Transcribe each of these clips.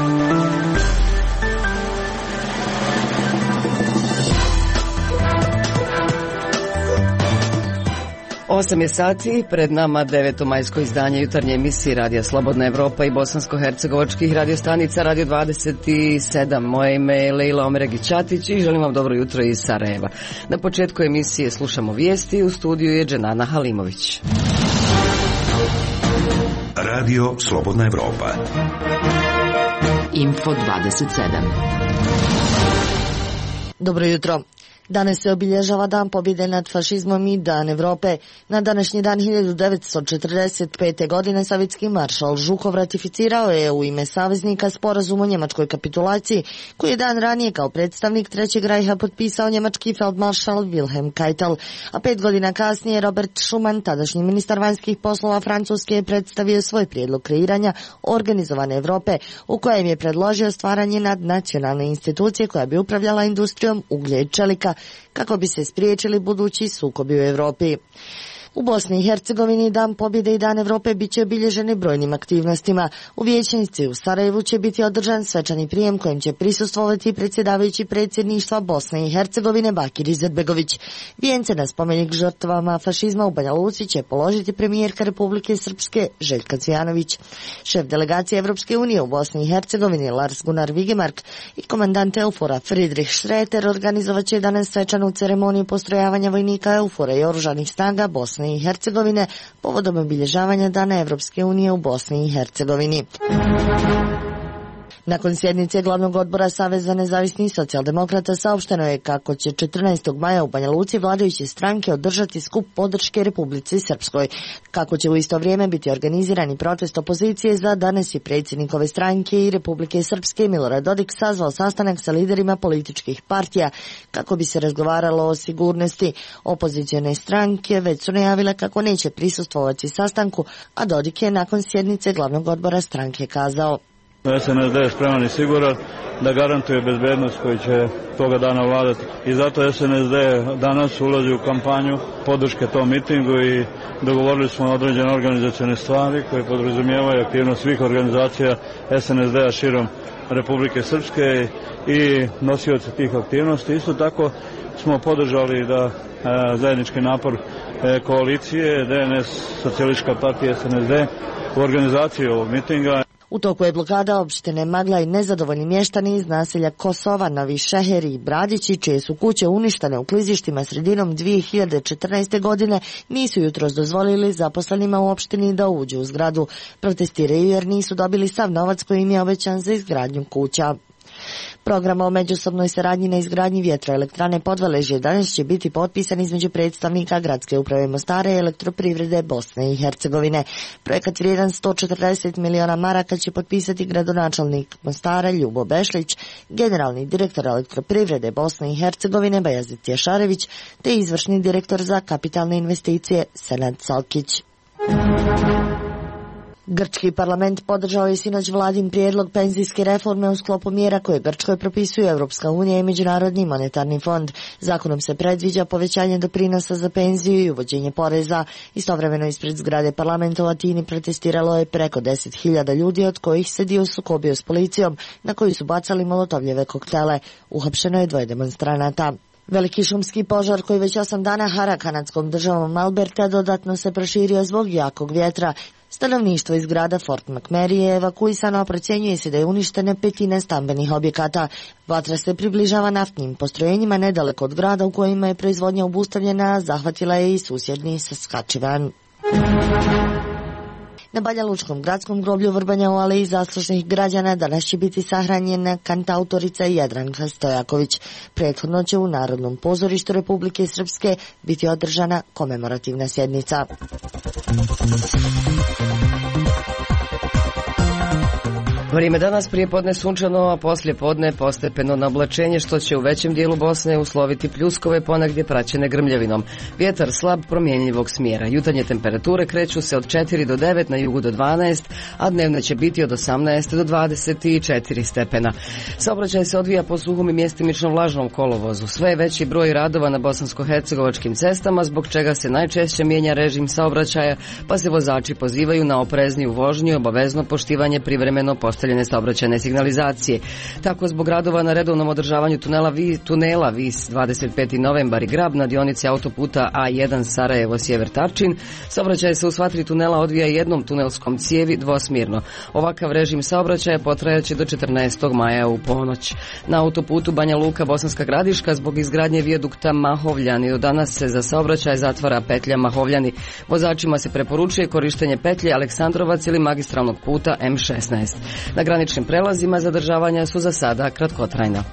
Osam je sati, pred nama 9. majsko izdanje jutarnje emisije Radija Slobodna Evropa i bosansko-hercegovačkih radiostanica Radio 27. Moje ime je Lejla Omeregić-Ćatić i želim vam dobro jutro iz Sarajeva. Na početku emisije slušamo vijesti, u studiju je Dženana Halimović. Radio Slobodna Evropa. Info 27. Dobro jutro. Danas se obilježava Dan pobjede nad fašizmom i Dan Evrope. Na današnji dan 1945. godine sovjetski maršal Žukov ratificirao je u ime saveznika sporazum o njemačkoj kapitulaciji, koji je dan ranije kao predstavnik Trećeg rajha potpisao njemački feldmaršal Wilhelm Keitel. A 5 godina kasnije Robert Schuman, tadašnji ministar vanjskih poslova Francuske, je predstavio svoj prijedlog kreiranja organizovane Evrope, u kojem je predložio stvaranje nadnacionalne institucije koja bi upravljala industrijom uglja i čelika, kako bi se spriječili budući sukobi u Europi. U Bosni i Hercegovini Dan pobjede i Dan Evrope bit će obilježeni brojnim aktivnostima. U vijećnici u Sarajevu će biti održan svečani prijem kojem će prisustvovati predsjedavajući predsjedništva Bosne i Hercegovine Bakir Izetbegović. Vijence na spomenik žrtvama fašizma u Banja Luci će položiti premijerka Republike Srpske Željka Cvijanović. Šef delegacije Evropske unije u Bosni i Hercegovini Lars Gunnar Vigemark i komandant EUFOR-a Friedrich Schroeter organizovat će danas svečanu ceremoniju postrojavanja vojnika EUFOR-a i oružanih snaga Bosne i Hercegovine povodom obilježavanja Dana Evropske unije u Bosni i Hercegovini. Nakon sjednice glavnog odbora Saveza nezavisnih socijaldemokrata saopšteno je kako će 14. maja u Banja Luci vladajuće stranke održati skup podrške Republici Srpskoj. Kako će u isto vrijeme biti organizirani protest opozicije, za danas je predsjednik ove stranke i Republike Srpske Milorad Dodik sazvao sastanak sa liderima političkih partija kako bi se razgovaralo o sigurnosti. Opozicione stranke već su najavile kako neće prisustvovati sastanku, a Dodik je nakon sjednice glavnog odbora stranke kazao: SNSD je spreman i siguran da garantuje bezbednost koji će toga dana vladati. I zato SNSD danas ulazi u kampanju podrške tom mitingu i dogovorili smo određene organizacione stvari koje podrazumijevaju aktivnost svih organizacija SNSD-a širom Republike Srpske i nosioci tih aktivnosti. Isto tako smo podržali da zajednički napor koalicije DNS, Socijalistička partija, SNSD u organizaciji ovog mitinga. U toku je blokada opštine Magla i nezadovoljni mještani iz naselja Kosova, Novi Šeheri i Bradići, čije su kuće uništene u klizištima sredinom 2014. godine, nisu jutros dozvolili zaposlenima u opštini da uđu u zgradu. Protestiraju jer nisu dobili sav novac koji im je obećan za izgradnju kuća. Program o međusobnoj saradnji na izgradnji vjetroelektrane Podvaležje danas će biti potpisan između predstavnika Gradske uprave Mostara i Elektroprivrede Bosne i Hercegovine. Projekat vrijedan 140 miliona maraka će potpisati gradonačelnik Mostara Ljubo Bešlić, generalni direktor Elektroprivrede Bosne i Hercegovine Bajazit Jašarević te izvršni direktor za kapitalne investicije Senad Salkić. Grčki parlament podržao je sinoć vladin prijedlog penzijske reforme u sklopu mjera koje Grčkoj propisuju Evropska unija i Međunarodni monetarni fond. Zakonom se predviđa povećanje doprinosa za penziju i uvođenje poreza. Istovremeno ispred zgrade parlamenta u Atini protestiralo je preko 10.000 ljudi, od kojih se dio sukobio s policijom, na koju su bacali molotovljeve koktele. Uhapšeno je 2 demonstranata. Veliki šumski požar koji već 8 dana hara kanadskom državom Alberta dodatno se proširio zbog jakog vjetra. Stanovništvo iz grada Fort McMurray je evakuisano, a procjenjuje se da je uništene 1/5 stambenih objekata. Vatra se približava naftnim postrojenjima nedaleko od grada u kojima je proizvodnja obustavljena, zahvatila je i susjedni Saskatchewan. Na Banja Lučkom gradskom groblju Vrbanja u aleji zaslužnih građana danas će biti sahranjena kantautorica Jadranka Stojaković. Prethodno će u Narodnom pozorištu Republike Srpske biti održana komemorativna sjednica. Vrijeme danas prije podne sunčano, a poslije podne postepeno na oblačenje, što će u većem dijelu Bosne usloviti pljuskove, ponegdje praćene grmljavinom. Vjetar slab promjenjivog smjera. Jutarnje temperature kreću se od 4 do 9, na jugu do 12, a dnevne će biti od 18 do 24 stepena. Saobraćaj se odvija po suhom i mjestimično vlažnom kolovozu. Sve je veći broj radova na bosansko-hercegovačkim cestama, zbog čega se najčešće mijenja režim saobraćaja, pa se vozači pozivaju na oprezniju vožnju i obavezno poštivanje privremeno postavljenih postavljene saobraćajne signalizacije. Tako zbog radova na redovnom održavanju tunela Vis 25. novembar i Grab na dionici autoputa A1 Sarajevo Sjever Tarčin, saobraćaj se u sva 3 tunela odvija jednom tunelskom cijevi dvosmjerno. Ovakav režim saobraćaja potrajaće do 14. maja u ponoć. Na autoputu Banja Luka Bosanska Gradiška zbog izgradnje vijadukta Mahovljani do danas se za saobraćaj zatvara petlja Mahovljani. Vozačima se preporučuje korištenje petlje Aleksandrovac ili magistralnog puta M16. Na graničnim prelazima zadržavanja su za sada kratkotrajna.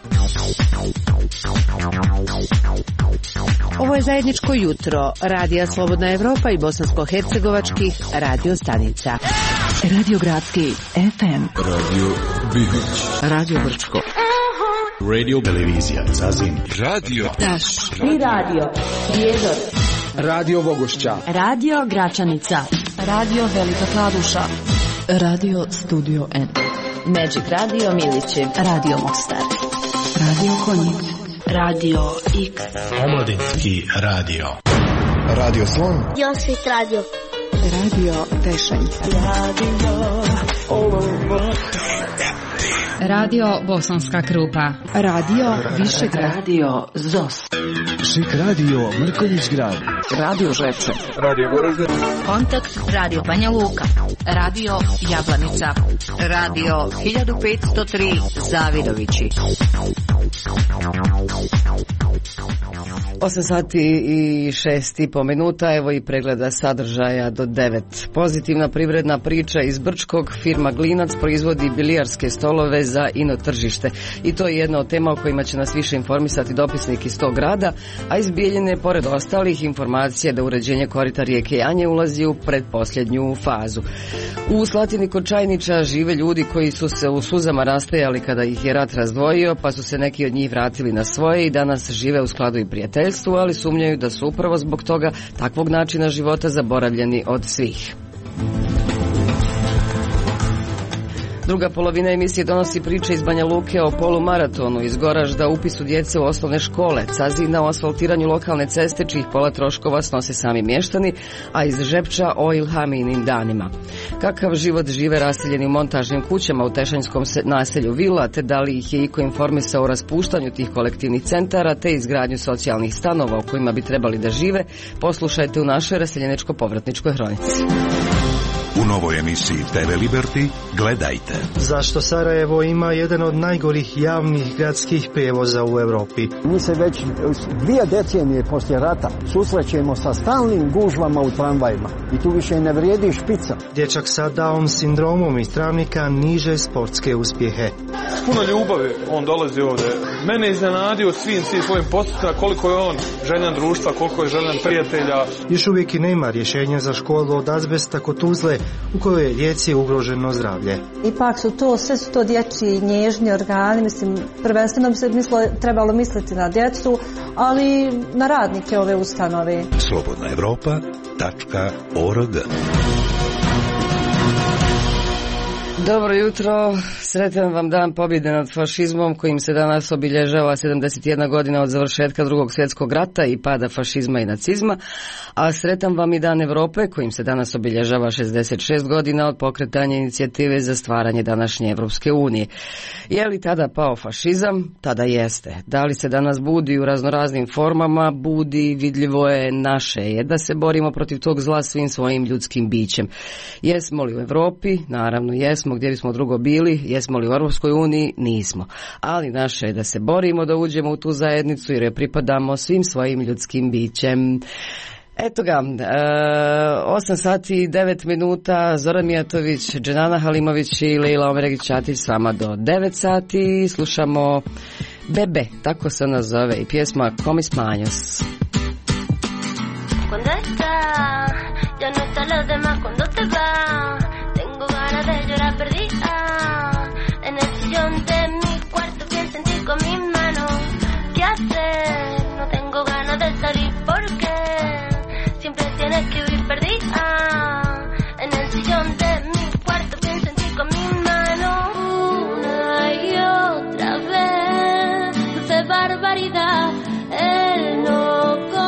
Ovo je zajedničko jutro Radija Slobodna Evropa i bosansko-hercegovačkih radio stanica. Radio Gradski FM, Radio Bibić, Radio Brčko, Radio Televizija Zazin, Radio Daš i Radio Prijedor, Radio Vogošća, Radio Gračanica, Radio Velika Kladuša, Radio Studio N, Magic Radio Milići, Radio Mostar, Radio Konjic, Radio X, Omladinski radio, Radio Slon, Josit Radio, Radio Tešanj, Radio Bosanska Krupa, Radio Višegrad, Radio ZOS, Šik Radio Mrkonjić Grad, Radio Žepče, Radio Goražde, Kontakt Radio Banja Luka, Radio Jablanica, Radio 1503 Zavidovići. 8 sati i 6,5 minuta, evo i pregleda sadržaja do 9. Pozitivna privredna priča iz Brčkog, firma Glinac proizvodi bilijarske stolove za ino tržište. I to je jedna od tema o kojima će nas više informisati dopisnik iz tog grada, a iz Bijeljine, pored ostalih informacija da uređenje korita rijeke Janje ulazi u predposljednju fazu. U Slatini kod Čajnića žive ljudi koji su se u suzama rastajali kada ih je rat razdvojio, pa su se neki od njih vratili na svoje i danas žive u skladu i prijateljstvu, ali sumnjaju da su upravo zbog toga takvog načina života zaboravljeni od svih. Druga polovina emisije donosi priče iz Banja Luke o polumaratonu, iz Goražda upisu djece u osnovne škole, Cazina o asfaltiranju lokalne ceste čijih pola troškova snose sami mještani, a iz Žepča o Ilhaminim danima. Kakav život žive raseljeni u montažnim kućama u tešanjskom naselju Vila, te da li ih je iko informisao o raspuštanju tih kolektivnih centara, te izgradnju socijalnih stanova u kojima bi trebali da žive, poslušajte u našoj raseljeničko-povratničkoj hronici. U novoj emisiji TV Liberty gledajte. Zašto Sarajevo ima jedan od najgorih javnih gradskih prijevoza u Europi? Mi se već 2 decenije poslije rata susrećemo sa stalnim gužvama u tramvajima i tu više ne vrijedi špica. Dječak sa Down sindromom iz Travnika niže sportske uspjehe. S puno ljubavi on dolazi ovdje. Mene je iznenadio svim svojim postupima koliko je on željan društva, koliko je željan prijatelja. Još uvijek i nema rješenja za školu od azbesta kod Tuzle u kojoj je djeci ugroženo zdravlje. Ipak sve su to dječji nježni organi, mislim, prvenstveno bi se trebalo misliti na djecu, ali na radnike ove ustanove. slobodnaevropa.org. Dobro jutro, sretan vam dan pobjede nad fašizmom kojim se danas obilježava 71 godina od završetka Drugog svjetskog rata i pada fašizma i nacizma, a sretan vam i dan Evrope kojim se danas obilježava 66 godina od pokretanja inicijative za stvaranje današnje Evropske unije. Je li tada pao fašizam? Tada jeste. Da li se danas budi u raznoraznim formama? Budi, vidljivo je, naše je da se borimo protiv tog zla svim svojim ljudskim bićem. Jesmo li u Evropi? Naravno jesmo. Gdje bismo drugo bili? Jesmo li u Europskoj uniji? Nismo. Ali naše je da se borimo da uđemo u tu zajednicu jer je pripadamo svim svojim ljudskim bićem. Eto ga, 8 sati i 9 minuta, Zoran Mijatović, Dženana Halimović i Lejla Omeregić-Ćatić s vama do 9 sati. Slušamo Bebe, tako se ona zove, i pjesma Comis Maños. Cuando está, ya no están los demás cuando te vas. Tengo ganas de llorar perdida. En el sillón de mi cuarto pienso en ti con mis manos. ¿Qué hacer? No tengo ganas de salir porque siempre tienes que vivir perdida. En el sillón de mi cuarto pienso en ti con mis manos. Una y otra vez, dulce barbaridad, el no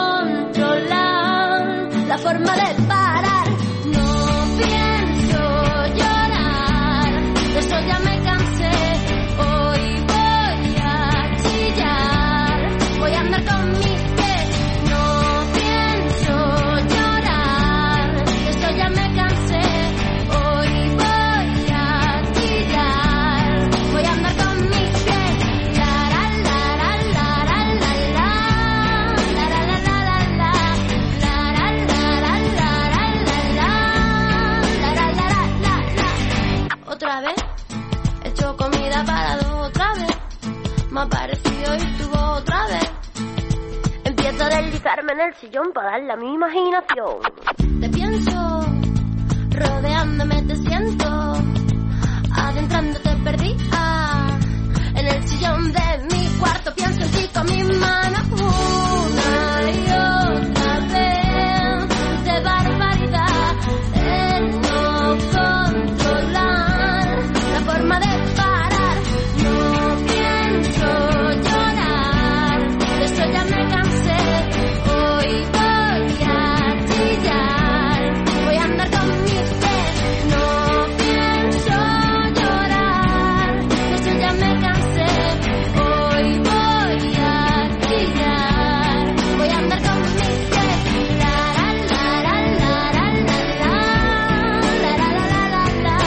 ha parado otra vez, me ha parecido y tu voz otra vez. Empiezo a deslizarme en el sillón para darle a mi imaginación. Te pienso, rodeándome te siento, adentrándote perdida en el sillón de mi cuarto. Pienso en ti con mis manos una y otra vez. De barbaridad, el no controlar la forma de parar. No pienso llorar, de eso ya me cansé. Hoy voy a chillar, voy a andar con mis pies. No pienso llorar, de eso ya me cansé. Hoy voy a chillar, voy a andar con mis pies. La la la la la la la la la la la la la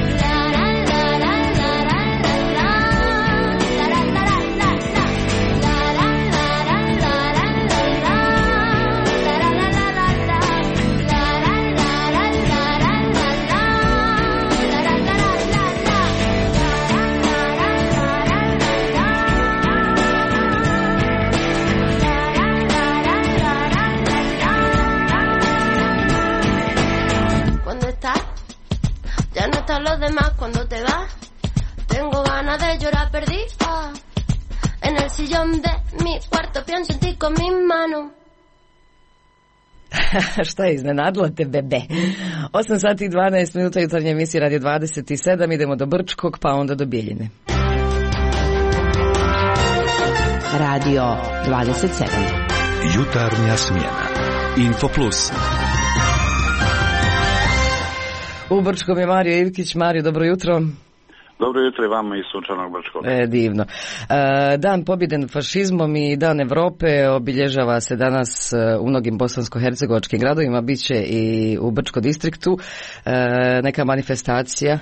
Cuando estás, ya no están los demás. Cuando te vas, tengo ganas de llorar perdida. En el sillón de mi cuarto pienso en ti con mis manos. Šta je iznenadilo te, bebe? 8 sati i 12 minuta jutarnje emisije Radio 27, idemo do Brčkog, pa onda do Bijeljine. Radio 27. Jutarnja smjena. Info Plus. U Brčkom je Mario Ivkić. Mario, dobro jutro. Dobro jutro i vama iz sunčanog Brčkog. Divno. Dan pobjede nad fašizmom i Dan Evrope obilježava se danas u mnogim bosansko-hercegovačkim gradovima, bit će i u Brčko distriktu neka manifestacija.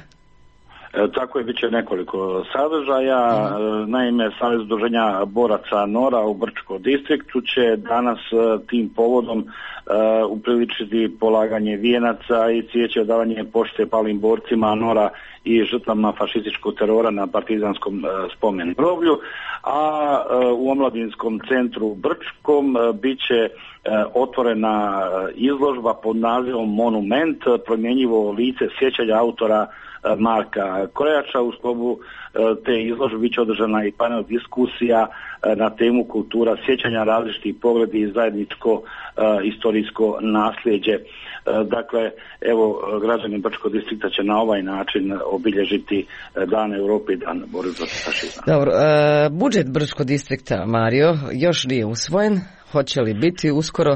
Tako je, bit će nekoliko sadržaja. Naime, Savez udruženja boraca Nora u Brčko distriktu će danas tim povodom upriličiti polaganje vijenaca i cvijeće odavanje pošte palim borcima Nora i žrtvama fašističkog terora na partizanskom spomen groblju, a u omladinskom centru Brčkom bit će otvorena izložba pod nazivom Monument, promjenjivo lice sjećanja autora Marka Kojača. U sklopu te izložbe bit će održana i panel diskusija na temu kultura sjećanja, različitih pogledi i zajedničko istorijsko nasljeđe. Dakle, evo, građani Brčkog distrikta će na ovaj način obilježiti Dan Europe i Dan borbe protiv fašizma. Dobro, budžet Brčkog distrikta, Mario, još nije usvojen. Hoće li biti uskoro?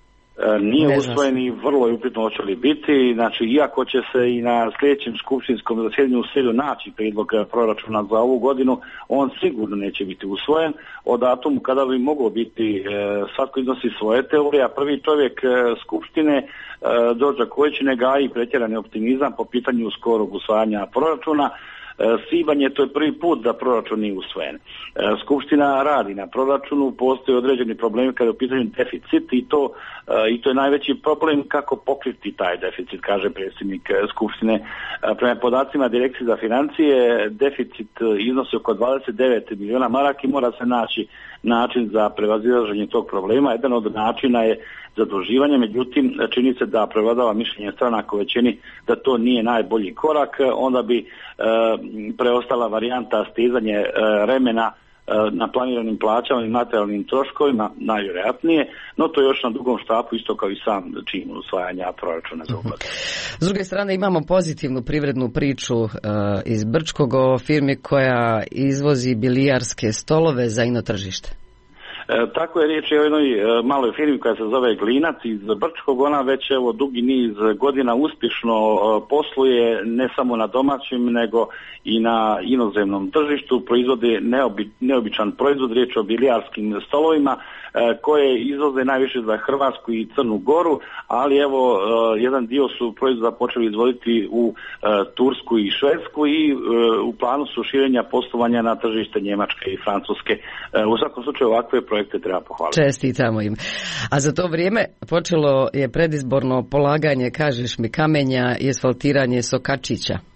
Nije usvojen i vrlo je upitno hoće li biti. Znači, iako će se i na sljedećem skupštinskom zasjedanju u srijedu naći prijedlog proračuna za ovu godinu, on sigurno neće biti usvojen. O datumu kada bi moglo biti, svatko iznosi svoje teorije, a prvi čovjek skupštine Đorđe Kojić ne gaji pretjerani optimizam po pitanju skorog usvajanja proračuna. Svibanj je, to je prvi put da proračun nije usvojen. Skupština radi na proračunu, postoje određeni problemi kada je u pitanju deficit i to je najveći problem kako pokriti taj deficit, kaže predsjednik Skupštine. Prema podacima Direkcije za financije, deficit iznosi oko 29 miliona maraka i mora se naći način za prevazilaženje tog problema. Jedan od načina je zaduživanje, međutim čini se da prevladava mišljenje stranaka u većini da to nije najbolji korak, onda bi preostala varijanta stizanje remena na planiranim plaćama i materijalnim troškovima najvjerojatnije, no to je još na dugom štapu, isto kao i sam čin usvajanja proračuna za uplatu. S druge strane imamo pozitivnu privrednu priču iz Brčkog o firmi koja izvozi bilijarske stolove za ino tržište. Tako je, riječ je o jednoj maloj firmi koja se zove Glinac iz Brčkog. Ona već dugi niz godina uspješno posluje ne samo na domaćim nego i na inozemnom tržištu. Proizvode neobičan proizvod, riječ o bilijarskim stolovima koje izvoze najviše za Hrvatsku i Crnu Goru, ali evo jedan dio su proizvoda počeli izvoditi u Tursku i Švedsku i u planu su širenja poslovanja na tržište Njemačke i Francuske. U svakom slučaju ovakve projekte treba pohvaliti. Čestitamo im. A za to vrijeme počelo je predizborno polaganje, kažeš mi, kamenja i asfaltiranje Sokačića.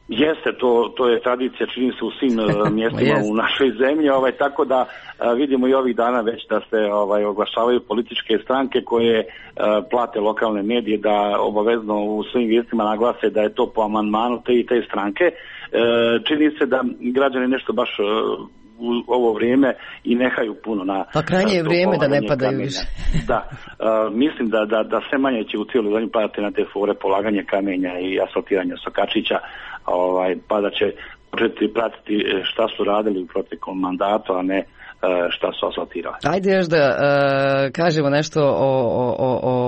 Jeste, to je tradicija, čini se u svim mjestima u našoj zemlji, tako da vidimo i ovih dana već da se oglašavaju političke stranke koje plate lokalne medije da obavezno u svim vijestima naglase da je to po amandmanu te i te stranke. Čini se da građani nešto baš u ovo vrijeme i nehaju puno na... Pa krajnje je vrijeme da ne padaju više. Da, mislim da sve manje će u cijeloj zemlji padati na te fore polaganje kamenja i asfaltiranja sokačića, pa da će početi pratiti šta su radili u proteklom mandatu, a ne šta su asfaltirali. Ajde još da kažemo nešto o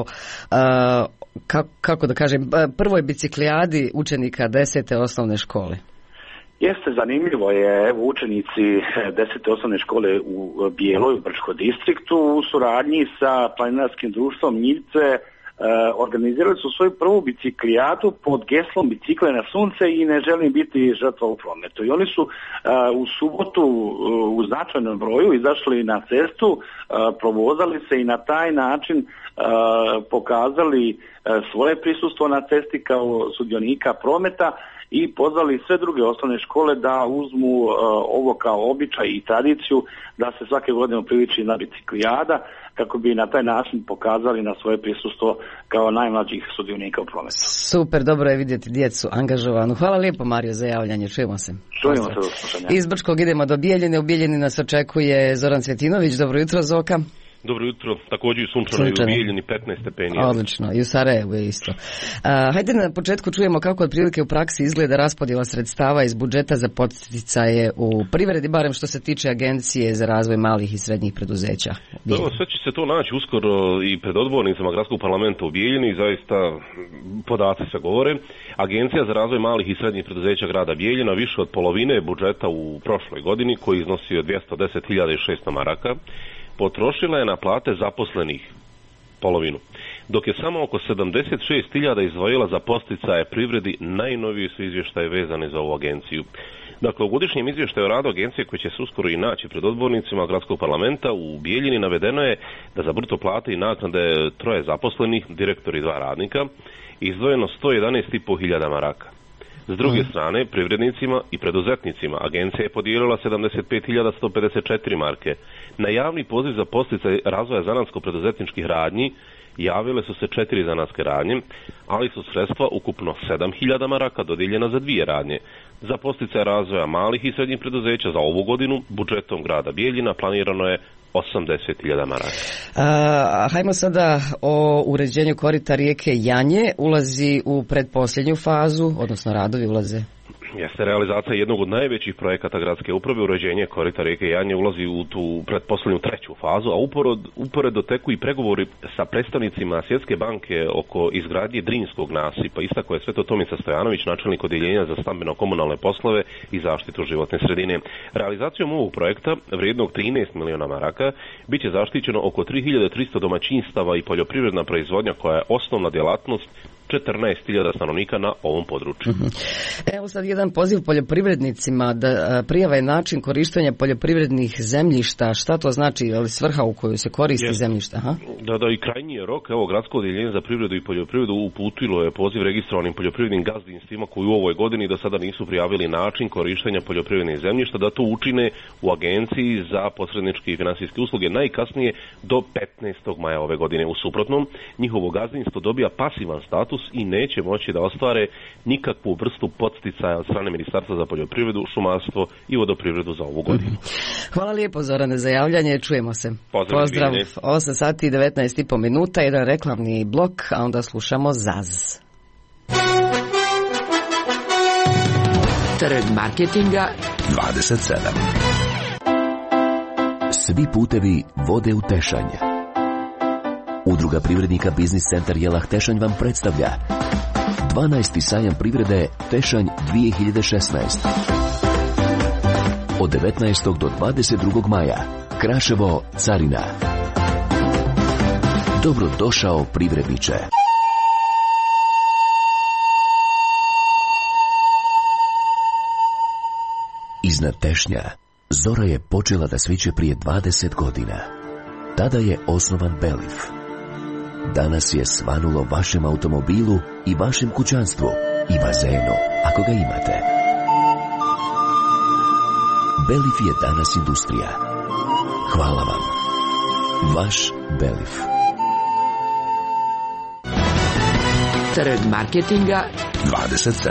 kako da kažem, prvoj biciklijadi učenika 10. osnovne škole. Jeste, zanimljivo je, evo učenici 10. osnovne škole u Bijeloj, u Brčkom distriktu, u suradnji sa planinarskim društvom Njivice organizirali su svoju prvu biciklijadu pod geslom Bicikle na sunce i ne želim biti žrtva u prometu. I oni su u subotu u značajnom broju izašli na cestu, provozali se i na taj način pokazali svoje prisustvo na cesti kao sudionika prometa i pozvali sve druge osnovne škole da uzmu ovo kao običaj i tradiciju da se svake godine priliči na biciklijada kako bi na taj način pokazali na svoje prisustvo kao najmlađih sudionika u prometu. Super, dobro je vidjeti djecu angažovanu. Hvala lijepo, Mario, za javljanje. Čujemo se. Čujemo se do slušanja. Iz Brčkog idemo do Bijeljine. U Bijeljini nas očekuje Zoran Cvjetinović. Dobro jutro, Zoka. Dobro jutro, također i sunčano i u Bijeljini 15 stepeni. Odlično, i u Sarajevu je isto. Hajde na početku čujemo kako otprilike u praksi izgleda raspodjela sredstava iz budžeta za podsticaje u privredi, barem što se tiče Agencije za razvoj malih i srednjih preduzeća. Sve će se to naći uskoro i pred odbornicama Gradskog parlamenta u Bijeljini, zaista podaci se govore. Agencija za razvoj malih i srednjih preduzeća grada Bijeljina više od polovine budžeta u prošloj godini, koji iznosio 210.600 maraka, potrošila je na plate zaposlenih polovinu, dok je samo oko 76.000 izdvojila za podsticaje privredi. Najnoviji su izvještaje vezane za ovu agenciju. Dakle, u godišnjem izvještaju o radu agencije, koji će se uskoro i naći pred odbornicima Gradskog parlamenta, u Bijeljini navedeno je da za bruto plate i naknade 3 zaposlenih, direktor i 2 radnika, izdvojeno 111.500 maraka. S druge strane, privrednicima i preduzetnicima agencija je podijelila 75.154 marke. Na javni poziv za podsticaj razvoja zanatsko-preduzetničkih radnji javile su se 4 zanatske radnje, ali su sredstva ukupno 7.000 maraka dodijeljena za 2 radnje. Za podsticaj razvoja malih i srednjih preduzeća za ovu godinu budžetom grada Bijeljina planirano je 80.000 maraka. Hajmo sada o uređenju korita rijeke Janje. Ulazi u predposljednju fazu, odnosno radovi ulaze. Jeste, realizacija jednog od najvećih projekata gradske uprave, uređenje korita rijeke Janje, ulazi u tu pretposljednju 3. fazu, a uporedo teku i pregovori sa predstavnicima Svjetske banke oko izgradnje Drinskog nasipa. Istakao je Sveto Tomica Stojanović, načelnik odjeljenja za stambeno-komunalne poslove i zaštitu životne sredine. Realizacijom ovog projekta, vrijednog 13 miliona maraka, bit će zaštićeno oko 3300 domaćinstava i poljoprivredna proizvodnja, koja je osnovna djelatnost 14.000 stanovnika na ovom području. Evo sad jedan poziv poljoprivrednicima da prijava je način korištenja poljoprivrednih zemljišta. Šta to znači? Je li svrha u koju se koristi zemljišta? Ha? Da, i krajnji je rok. Evo, Gradsko odjeljenje za privredu i poljoprivredu uputilo je poziv registrovanim poljoprivrednim gazdinstvima koji u ovoj godini do sada nisu prijavili način korištenja poljoprivrednih zemljišta, da to učine u Agenciji za posredničke i financijske usluge najkasnije do 15. maja ove godine. U suprotnom, njihovo gazdinstvo dobija pasivan status i neće moći da ostvare nikakvu vrstu podsticaja od strane Ministarstva za poljoprivredu, šumarstvo i vodoprivredu za ovu godinu. Hvala lijepo, Zorane, za javljanje. Čujemo se. Pozdrav. 8 sati i 19,5 minuta, jedan reklamni blok, a onda slušamo ZAZ. Trg marketinga 27. Svi putevi vode u Tešanj. Udruga privrednika Biznis centar Jelah Tešanj vam predstavlja 12. sajam privrede Tešanj 2016. Od 19. do 22. maja. Kraševo, Carina. Dobro došao, privredniče. Iznad Tešnja zora je počela da sviće prije 20 godina. Tada je osnovan Belif. Danas je svanulo vašem automobilu i vašem kućanstvu i bazenu, ako ga imate. Belif je danas industrija. Hvala vam. Vaš Belif. Trg marketinga 27.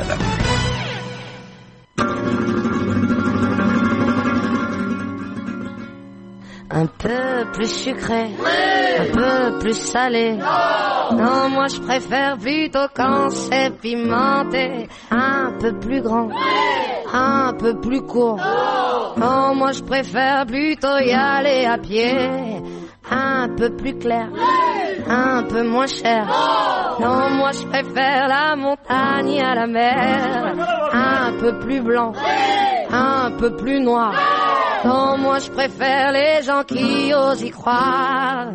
Un peu plus sucré, un peu plus salé. Non, moi je préfère plutôt quand c'est pimenté. Un peu plus grand, un peu plus court. Non, moi je préfère plutôt y aller à pied. Un peu plus clair, un peu moins cher. Non, moi je préfère la montagne à la mer. Un peu plus blanc, un peu plus noir. Non, moi je préfère les gens qui osent y croire.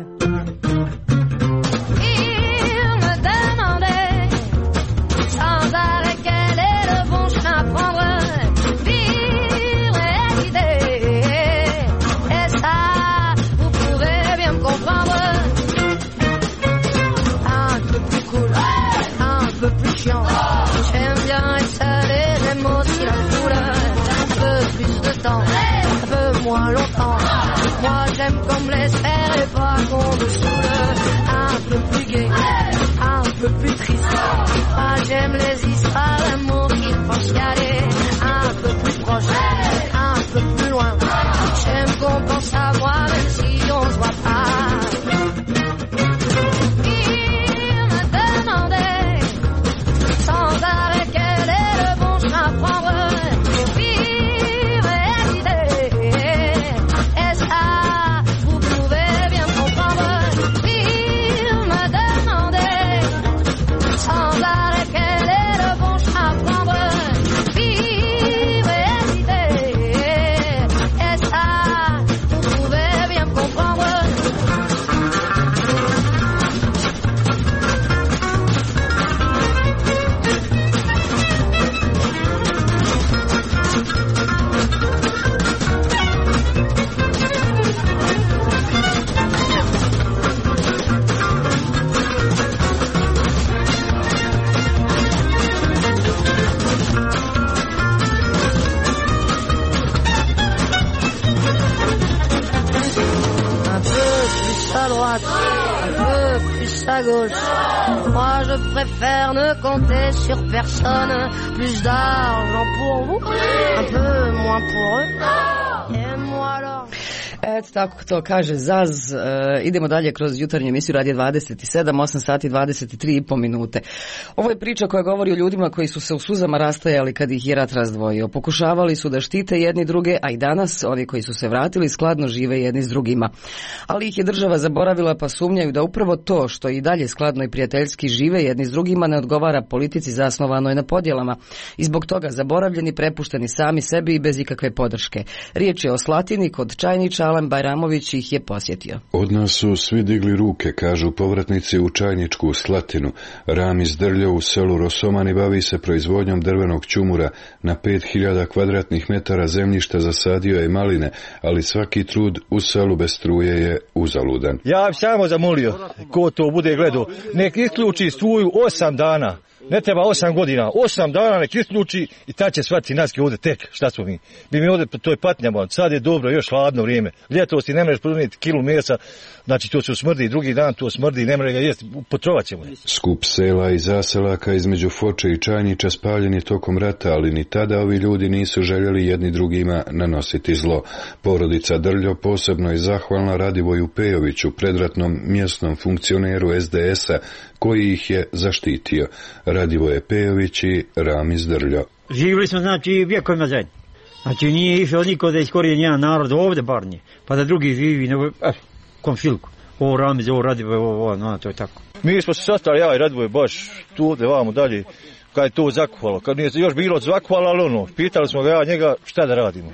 Il me demandait sans arrêt quel est le bon chemin à prendre. Vivre et l'idée, et ça, vous pouvez bien me comprendre. Un peu plus cool, un peu plus chiant. J'aime bien être seul et j'aime aussi la foule. Un peu plus de temps, un peu moins longtemps. Moi j'aime qu'on me laisse faire et pas qu'on me saoule. Un peu plus gai, un peu plus triste. Moi j'aime les histoires d'amour qui font chialer. Un peu plus proche, un peu plus loin. J'aime qu'on pense à moi même si on se voit pas. Il me demandait sans arrêt quel est le bon chemin à prendre. À gauche, moi je préfère ne compter sur personne. Plus d'argent pour vous, un peu moins pour eux. Et moi alors. Eto, tako to kaže Zaz. Idemo dalje kroz jutarnju emisiju Radio 27, 8 sati 23,5 minute. Ovo je priča koja govori o ljudima koji su se u suzama rastajali kad ih je rat razdvojio. Pokušavali su da štite jedni druge, a i danas oni koji su se vratili skladno žive jedni s drugima. Ali ih je država zaboravila, pa sumnjaju da upravo to što i dalje skladno i prijateljski žive jedni s drugima ne odgovara politici zasnovanoj na podjelama. I zbog toga zaboravljeni, prepušteni sami sebi i bez ikakve podrške. Riječ je o Slatini kod Čajniča. Alen Bajramović ih je posjetio. Od nas su svi digli ruke, kažu povratnici u Čajničku Slatinu. Ramiz Drljo u selu Rosomani bavi se proizvodnjom drvenog ćumura. Na 5000 kvadratnih metara zemljišta zasadio je maline, ali svaki trud u selu bez struje je uzaludan. Ja bih samo zamolio, ko to bude gledao, nek isključi struju 8 dana. Ne treba 8 godina, 8 dana nek isključi i tad će shvatiti nas ovdje tek šta smo mi. Mi ovdje, to je patnjamo, sad je dobro, još hladno vrijeme. Ljetos ti ne možeš poduniti kilu mesa, znači to se smrdi, drugi dan to smrdi, ne može ga jesti, potrovat ćemo. Skup sela i zaselaka između Foče i Čajniča spaljen je tokom rata, ali ni tada ovi ljudi nisu željeli jedni drugima nanositi zlo. Porodica Drljo posebno je zahvalna Radivoju Pejoviću, predratnom mjesnom funkcioneru SDS-a, koji ih je zaštitio. Radivoje Pejović i Ramiz Drljo. Živjeli smo, znači, vjekovima zajedno. Znači, nije išao niko da iskorije jedan narod ovdje bar nije, pa da drugi živi, nego, komšilku. Ovo Ramiz, ovo Radivoje, ovo, to je tako. Mi smo se sastali, ja i Radivoje, baš tu ovdje, vamo dalje, kad je to zakuvalo. Kad nije još bilo zakuvalo, ali pitali smo ga ja njega šta da radimo.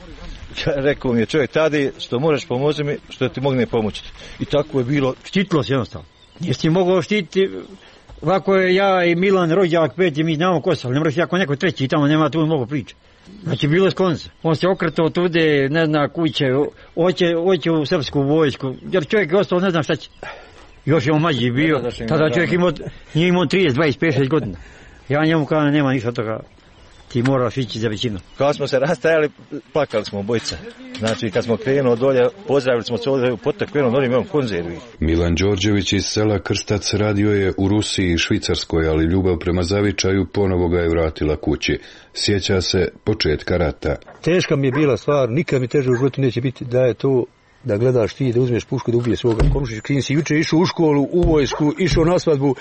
Rekao mi je čovjek, tada što možeš pomoći mi, što ti mogne pomoći. I tako je bilo. Štitilo se jednostavno. Jesi mogao štititi, ovako je ja i Milan rođak peti, mi znamo ko sam, ne moraš jako neko treći, tamo nema tu mnogo priče. Znači bilo je sklonca. On se okretao tude, ne zna kuće, hoće u srpsku vojsku, jer čovjek je ostao ne zna šta će. Još je on mlađi bio, tada čovjek nije imao 30, 25, 6 godina. Ja njemu kažem, nema ništa toga. ti moraš ići za većinu. Kad smo se rastajali, plakali smo obojica. Znači, kad smo krenuo dolje, pozdravili smo se ovdje u potak, krenuo dolje, imamo konzervi. Milan Đorđević iz sela Krstac radio je u Rusiji i Švicarskoj, ali ljubav prema zavičaju ponovo ga je vratila kući. Sjeća se početka rata. Teška mi je bila stvar, nikad mi teže u životu neće biti da je to da gledaš ti, da uzmeš pušku, da ubije svoga komšića. Krin si juče išao u školu, u vojsku, išao na svadbu,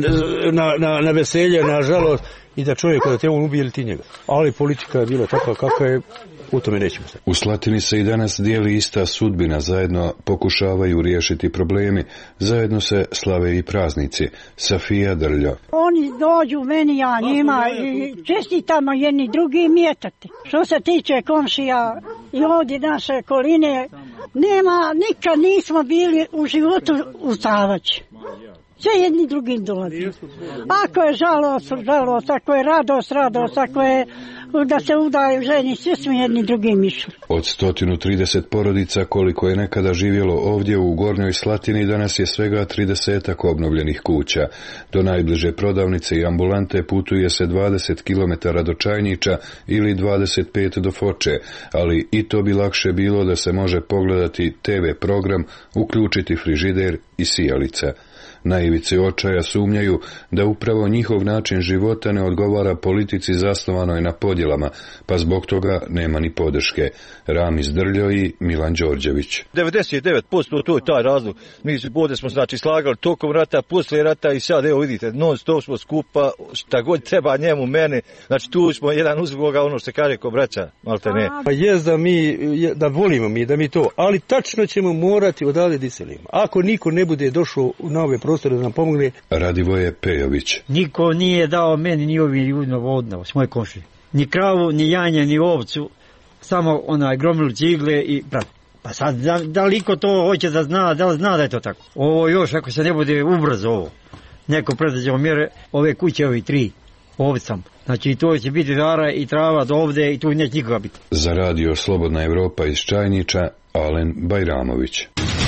na veselje, na žalost, i da čovjek kada te on ubije ili ti njega. Ali politika je bila takva kakva je, u tome nećemo se. U Slatini se i danas dijeli ista sudbina, zajedno pokušavaju riješiti problemi, zajedno se slave i praznici. Safija Drljo. Oni dođu meni, ja njima i čestitamo jedni drugi mjetati. Što se tiče komšija i ovdje naše koline, nikad nismo bili u životu u Stavači. Sve jedni drugim dolazi. Ako je žalost, ako je radost, ako je da se udaju ženi, svi smo jedni drugim išli. Od 130 porodica koliko je nekada živjelo ovdje u Gornjoj Slatini, danas je svega 30-ak obnovljenih kuća. Do najbliže prodavnice i ambulante putuje se 20 km do Čajnića ili 25 do Foče, ali i to bi lakše bilo da se može pogledati TV program, uključiti frižider i sijalica. Na ivici očaja sumnjaju da upravo njihov način života ne odgovara politici zasnovanoj na podjelama, pa zbog toga nema ni podrške. Ramiz Drljo i Milan Đorđević. 99% to je taj razlog. Mi ovdje smo znači slagali tokom rata, poslije rata i sad evo vidite, non stop smo skupa, šta god treba njemu, mene, znači tu smo jedan uz drugoga, ono što se kaže ko braća, malte ne. Pa jest da volimo mi, da mi to, ali tačno ćemo morati odavde da iselimo. Ako niko ne bude došao na ove prostore da nam pomogne. Radivoje Pejović. Niko nije dao meni ni ovim ljudima vodno, s moje komšije. Ni kravu, ni janje, ni ovcu, samo gromilu cigle i brat. Pa sad, da li iko to hoće da zna, da li zna da je to tako? Ovo još, ako se ne bude ubrzo ovo, neko predviđao mjere, ove kuće, ovi 3, ovcam. Znači, to će biti žara i trava do ovde i tu neće nikoga biti. Za radio Slobodna Evropa iz Čajnića, Alen Bajramović.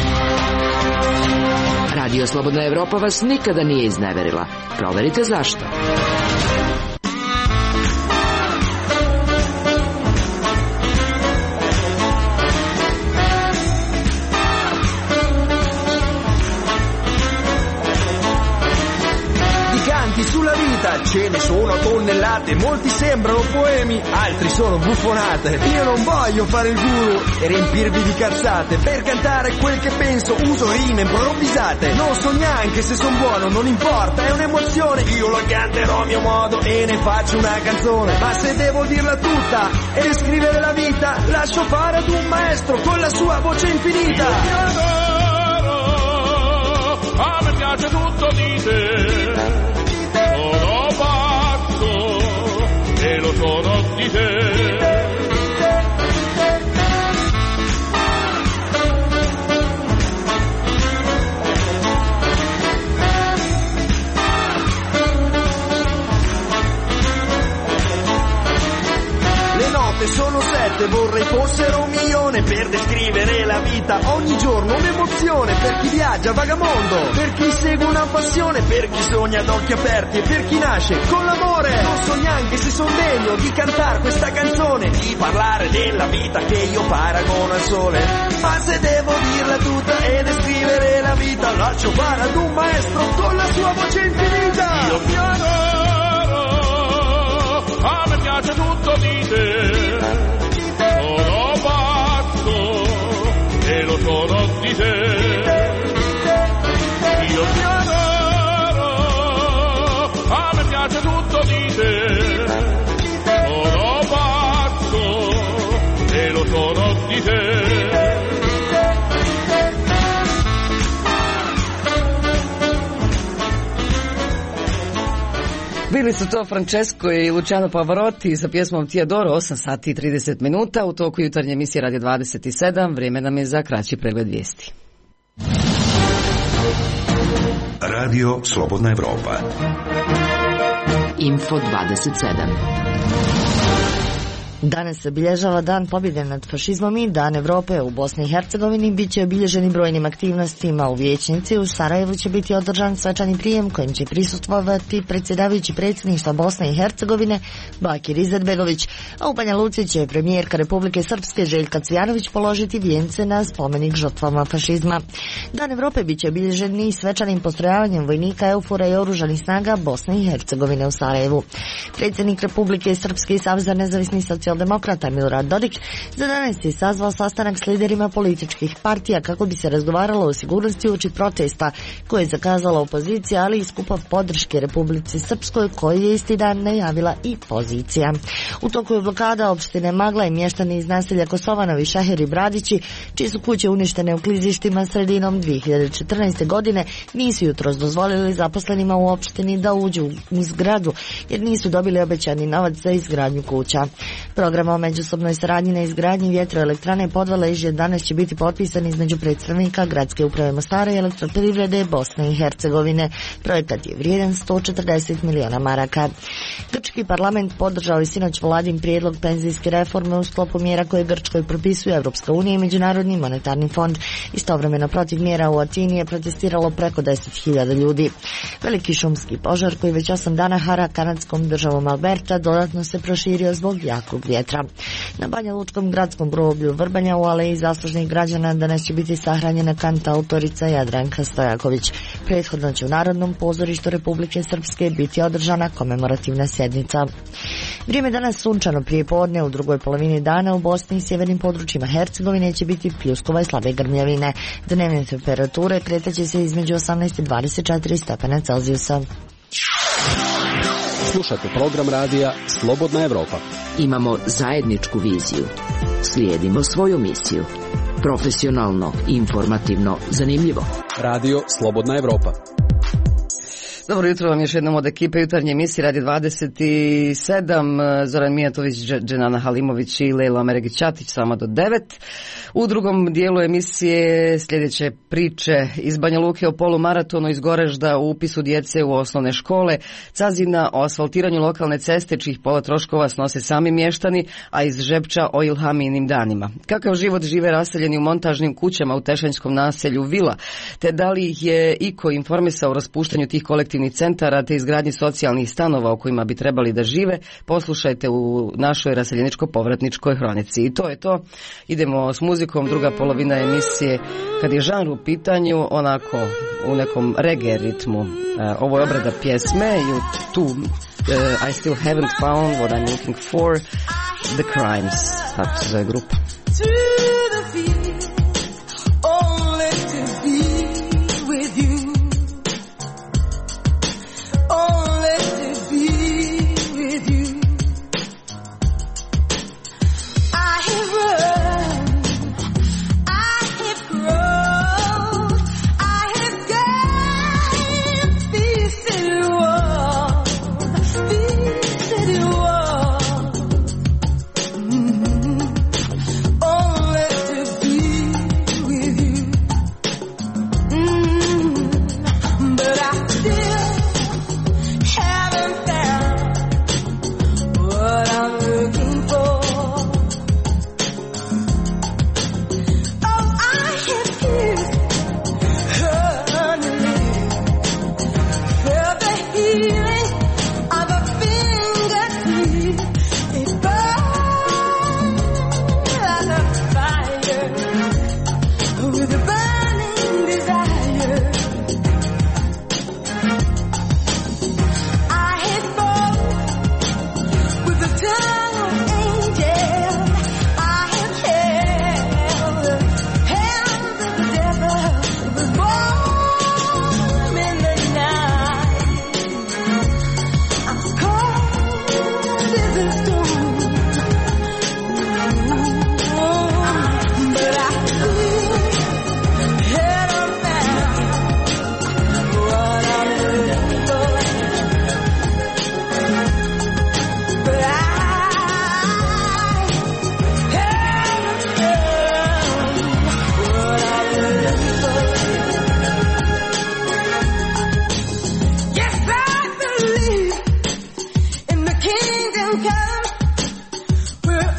Radio Slobodna Evropa vas nikada nije izneverila. Proverite zašto. Sulla vita ce ne sono tonnellate, molti sembrano poemi, altri sono buffonate. Io non voglio fare il guru e riempirvi di cazzate, per cantare quel che penso uso rime improvvisate. Non so neanche se son buono, non importa, è un'emozione, io la canterò a mio modo e ne faccio una canzone. Ma se devo dirla tutta e descrivere la vita, lascio fare ad un maestro con la sua voce infinita. A me piace tutto di te. Sono pazzo e lo sono di te. Sono 7, vorrei fossero 1.000.000 per descrivere la vita ogni giorno, un'emozione per chi viaggia vagamondo, per chi segue una passione, per chi sogna ad occhi aperti e per chi nasce con l'amore. Non so neanche se son degno di cantare questa canzone, di parlare della vita che io paragono al sole. Ma se devo dirla tutta e descrivere la vita, lascio fare ad un maestro con la sua voce infinita. Io pianero, a me piace tutto di te. Sono pazzo e lo sono di te. Io pianero, a me piace tutto di te. Sono pazzo e lo sono di te. Bili su to Francesco i Luciano Pavarotti sa pjesmom Teodoro, 8 sati i 30 minuta u toku jutarnje emisije Radio 27. Vrijeme nam je za kraći pregled vijesti. Radio Slobodna Evropa. Info 27. Danas se obilježava Dan pobjede nad fašizmom i Dan Evrope. U Bosni i Hercegovini bit će obilježeni brojnim aktivnostima. U vijećnici u Sarajevu će biti održan svečani prijem kojim će prisustvovati predsjedavajući predsjedništva Bosne i Hercegovine Bakir Izetbegović, a u Banja Luci će premijerka Republike Srpske Željka Cvijanović položiti vijence na spomenik žrtvama fašizma. Dan Evrope bit će obilježen i svečanim postrojavanjem vojnika EUFOR-a i oružanih snaga Bosne i Hercegovine u Sarajevu. Predsjednik Republike Srpske i Saveza nezavisnih socijaldemokrata Milorad Dodik za danas je sazvao sastanak s liderima političkih partija kako bi se razgovaralo o sigurnosti uoči protesta koje je zakazala opozicija, ali i skupa podrške Republici Srpskoj koju je isti dan najavila i pozicija. U toku je blokada opštine Magla i mještani iz naselja Kosovanovi, Šaher i Bradići, čiji su kuće uništene u klizištima sredinom 2014. godine, nisu jutros dozvolili zaposlenima u opštini da uđu u zgradu jer nisu dobili obećani novac za izgradnju kuća. Program o međusobnoj saradnji na izgradnji vjetroelektrane Podvala Ižje danas će biti potpisan između predstavnika Gradske uprave Mostara i Elektroprivrede Bosne i Hercegovine. Projekat je vrijedan 140 miliona maraka. Grčki parlament podržao je sinoć vladin prijedlog penzijske reforme u sklopu mjera koje Grčkoj propisuje Evropska unija i Međunarodni monetarni fond. Istovremeno protiv mjera u Atini je protestiralo preko 10.000 ljudi. Veliki šumski požar koji već 8 dana hara kanadskom državom Alberta dodatno se proširio zbog jakog vjetra. Na Banja Lučkom gradskom groblju Vrbanja u aleji zaslužnih građana danas će biti sahranjena kantautorica Jadranka Stojaković. Prethodno će u Narodnom pozorištu Republike Srpske biti održana komemorativna sjednica. Vrijeme danas sunčano prije podne, u drugoj polovini dana u Bosni i sjevernim područjima Hercegovine će biti pljuskova i slabe grmljavine. Dnevne temperature kretaće se između 18 i 24 stepena Celzijusa. Slušate program radija Slobodna Evropa. Imamo zajedničku viziju. Slijedimo svoju misiju. Profesionalno, informativno, zanimljivo. Radio Slobodna Evropa. Dobro jutro vam još jednom od ekipe jutarnje emisije Radi 27. Zoran Mijatović, Dženana Halimović i Lejla Meregić-Ćatić sama do 9. U drugom dijelu emisije sljedeće priče iz Banja Luke o polumaratonu iz Gorežda, u upisu djece u osnovne škole, Cazina o asfaltiranju lokalne ceste čijih pola troškova snose sami mještani, a iz Žepča o Ilhamijinim danima. Kakav život žive raseljeni u montažnim kućama u tešanjskom naselju Vila, te da li je iko informisao o raspuštanju tih kolektivnih centara te izgradnji socijalnih stanova u kojima bi trebali da žive, poslušajte u našoj raseljeničko-povratničkoj hronici. I to je to. Idemo s muzikom, druga polovina emisije. Kad je žanr u pitanju, onako u nekom reggae ritmu. Ovo je obrada pjesme I still haven't found what I'm looking for, The Crimes, tako se zove grupa. We're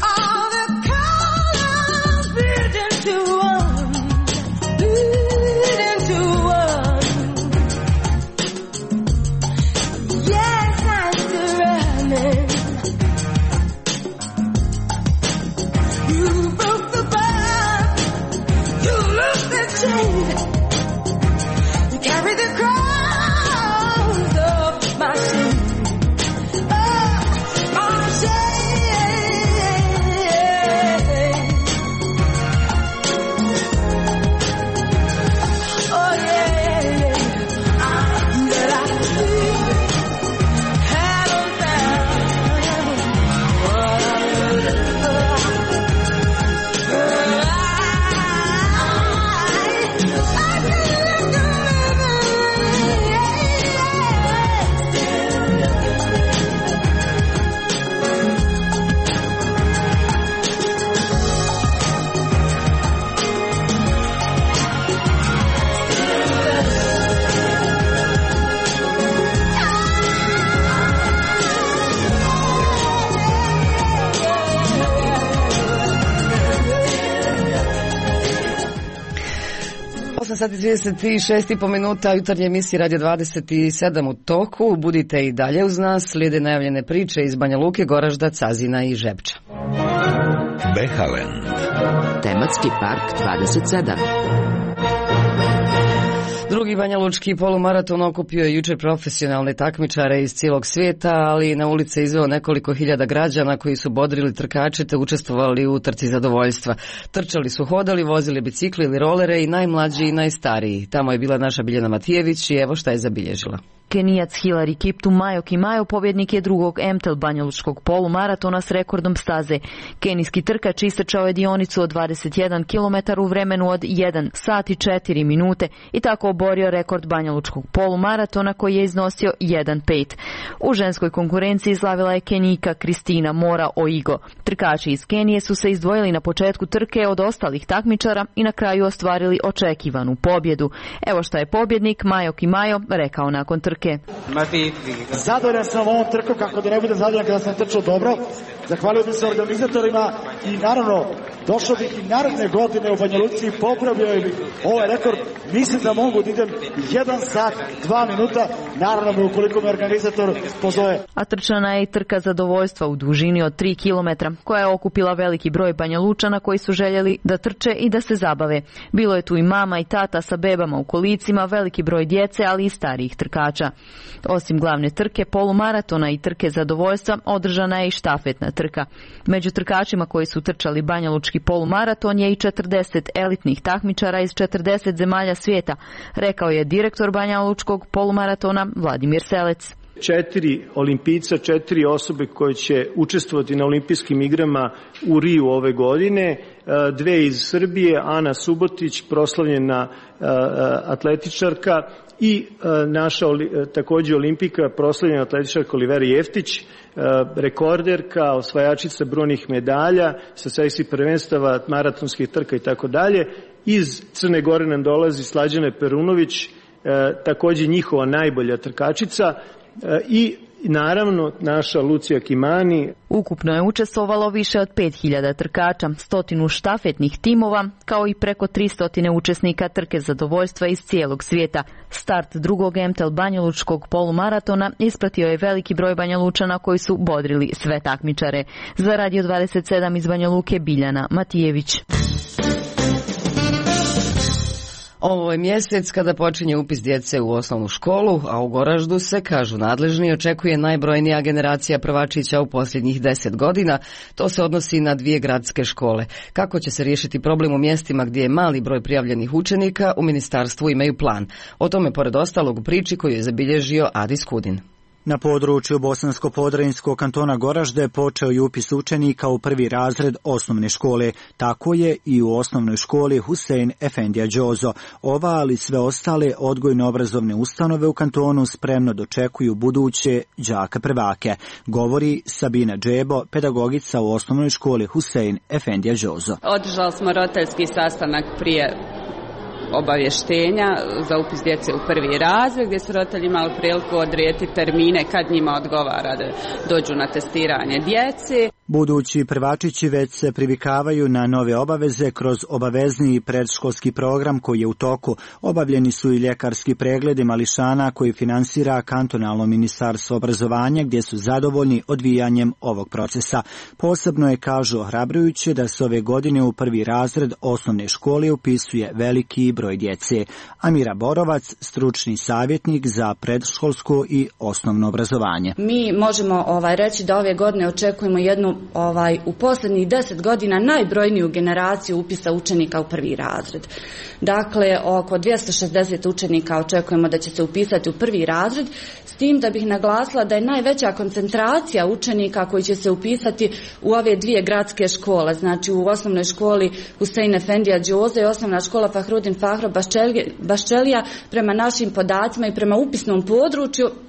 sati 36,5 minuta, jutarnje emisije Radio 27 u toku. Budite i dalje uz nas, slijede najavljene priče iz Banja Luke, Goražda, Cazina i Žepča. Behalen. Tematski park 27. Drugi banjalučki polumaraton okupio je jučer profesionalne takmičare iz cijelog svijeta, ali na ulice izveo nekoliko hiljada građana koji su bodrili trkače te učestvovali u trci zadovoljstva. Trčali su, hodali, vozili bicikli ili rolere i najmlađi i najstariji. Tamo je bila naša Biljana Matijević i evo šta je zabilježila. Kenijac Hilari Kiptu Majo Kimajo pobjednik je drugog MTEL banjalučkog polumaratona s rekordom staze. Kenijski trkač istrčao je dionicu od 21 km u vremenu od 1 sat i 4 minute i tako oborio rekord banjalučkog polumaratona koji je iznosio 1:5. U ženskoj konkurenciji slavila je Kenijka Kristina Mora Oigo. Trkači iz Kenije su se izdvojili na početku trke od ostalih takmičara i na kraju ostvarili očekivanu pobjedu. Evo šta je pobjednik Majo Kimajo rekao nakon trke. Zadovoljan sam ovom trku, kako da ne budem zadovoljan kada sam trčao dobro. Zahvalio bih se organizatorima i naravno došao bih i naredne godine u Banja Luci i popravio bih ovaj rekord. Mislim da mogu da idem 1 sat 2 minuta, naravno ukoliko me organizator pozove. A trčana je i trka zadovoljstva u dužini od 3 km, koja je okupila veliki broj Banja Lučana koji su željeli da trče i da se zabave. Bilo je tu i mama i tata sa bebama u kolicima, veliki broj djece, ali i starijih trkača. Osim glavne trke, polumaratona i trke zadovoljstva, održana je i štafetna trka. Među trkačima koji su trčali banjalučki polumaraton je i 40 elitnih takmičara iz 40 zemalja svijeta, rekao je direktor banjalučkog polumaratona Vladimir Selec. 4 olimpijca, 4 osobe koje će učestvovati na olimpijskim igrama u Riju ove godine, 2 iz Srbije, Ana Subotić, proslavljena atletičarka, i naša također olimpijka, proslavljena atletičarka Olivera Jeftić, rekorderka, osvajačica brojnih medalja sa svjetskih prvenstava, maratonskih trka i tako dalje. Iz Crne Gore nam dolazi Slađana Perunović, također njihova najbolja trkačica, i naravno naša Lucija Kimani. Ukupno je učestvovalo više od 5000 trkača, 100 štafetnih timova, kao i preko 300 učesnika trke zadovoljstva iz cijelog svijeta. Start drugog MTEL banjalučkog polumaratona ispratio je veliki broj Banjalučana koji su bodrili sve takmičare. Za Radio 27 iz Banja Luke, Biljana Matijević. Ovo je mjesec kada počinje upis djece u osnovnu školu, a u Goraždu se, kažu nadležni, očekuje najbrojnija generacija prvačića u posljednjih 10 godina. To se odnosi na 2 gradske škole. Kako će se riješiti problem u mjestima gdje je mali broj prijavljenih učenika, u ministarstvu imaju plan. O tome, pored ostalog, u priči koju je zabilježio Adis Kudin. Na području Bosansko-Podravinskog kantona Goražde počeo je upis učenika u 1. razred osnovne škole. Tako je i u osnovnoj školi Husein Efendija Đozo. Ova, ali sve ostale odgojno-obrazovne ustanove u kantonu spremno dočekuju buduće đaka prvake. Govori Sabina Džebo, pedagogica u osnovnoj školi Husein Efendija Đozo. Održali smo roditeljski sastanak prije obavještenja za upis djece u 1. razred, gdje su roditelji imali priliku odrediti termine kad njima odgovara da dođu na testiranje djece. Budući prvačići već se privikavaju na nove obaveze kroz obavezni predškolski program koji je u toku. Obavljeni su i ljekarski pregledi mališana koji finansira kantonalno ministarstvo obrazovanja, gdje su zadovoljni odvijanjem ovog procesa. Posebno je, kažu, ohrabrujuće da se ove godine u 1. razred osnovne škole upisuje veliki broj djece. Amira Borovac, stručni savjetnik za predškolsko i osnovno obrazovanje. Mi možemo reći da ove godine očekujemo jednu u posljednjih 10 godina najbrojniju generaciju upisa učenika u 1. razred. Dakle, oko 260 učenika očekujemo da će se upisati u 1. razred, s tim da bih naglasila da je najveća koncentracija učenika koji će se upisati u ove 2 gradske škole, znači u osnovnoj školi Husein Efendija Đozo i osnovna škola Fahrudin Fahro Baščelija, prema našim podacima i prema upisnom području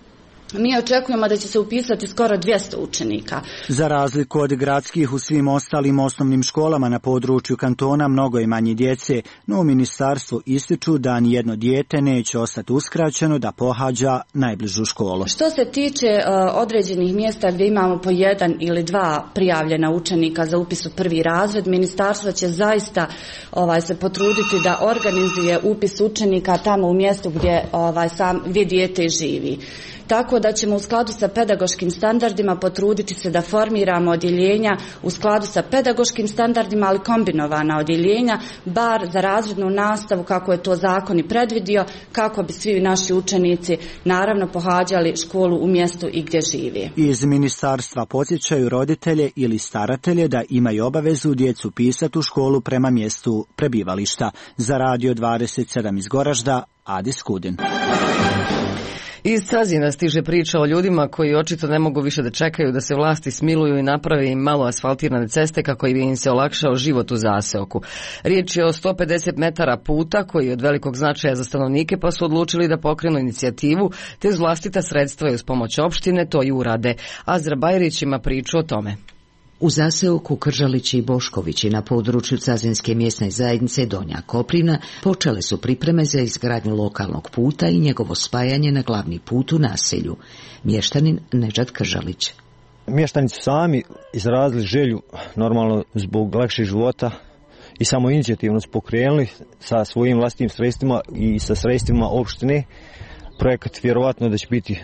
mi očekujemo da će se upisati skoro 200 učenika. Za razliku od gradskih, u svim ostalim osnovnim školama na području kantona mnogo je manje djece, no u ministarstvu ističu da nijedno dijete neće ostati uskraćeno da pohađa najbližu školu. Što se tiče određenih mjesta gdje imamo po 1 ili 2 prijavljena učenika za upis u prvi razred, ministarstvo će zaista se potruditi da organizuje upis učenika tamo u mjestu gdje dijete živi. Tako da ćemo u skladu sa pedagoškim standardima potruditi se da formiramo odjeljenja u skladu sa pedagoškim standardima, ali kombinovana odjeljenja, bar za razrednu nastavu kako je to zakon i predvidio, kako bi svi naši učenici naravno pohađali školu u mjestu i gdje žive. Iz ministarstva podsjećaju roditelje ili staratelje da imaju obavezu djecu pisati u školu prema mjestu prebivališta. Za Radio 27 iz Goražda, Adi Skudin. Iz Cazina stiže priča o ljudima koji očito ne mogu više da čekaju da se vlasti smiluju i naprave im malo asfaltirane ceste kako bi im se olakšao život u zaseoku. Riječ je o 150 metara puta koji je od velikog značaja za stanovnike, pa su odlučili da pokrenu inicijativu te uz vlastita sredstva i uz pomoć opštine to i urade. Azra Bajrić ima priču o tome. U zaseoku Kržalići i Boškovići na području Cazinske mjesne zajednice Donja Koprivna počele su pripreme za izgradnju lokalnog puta i njegovo spajanje na glavni put u naselju. Mještanin Nedžad Kržalić. Mještani su sami izrazili želju, normalno zbog lakšeg života, i samo inicijativno su pokrenuli sa svojim vlastitim sredstvima i sa sredstvima opštine. Projekat vjerovatno da će biti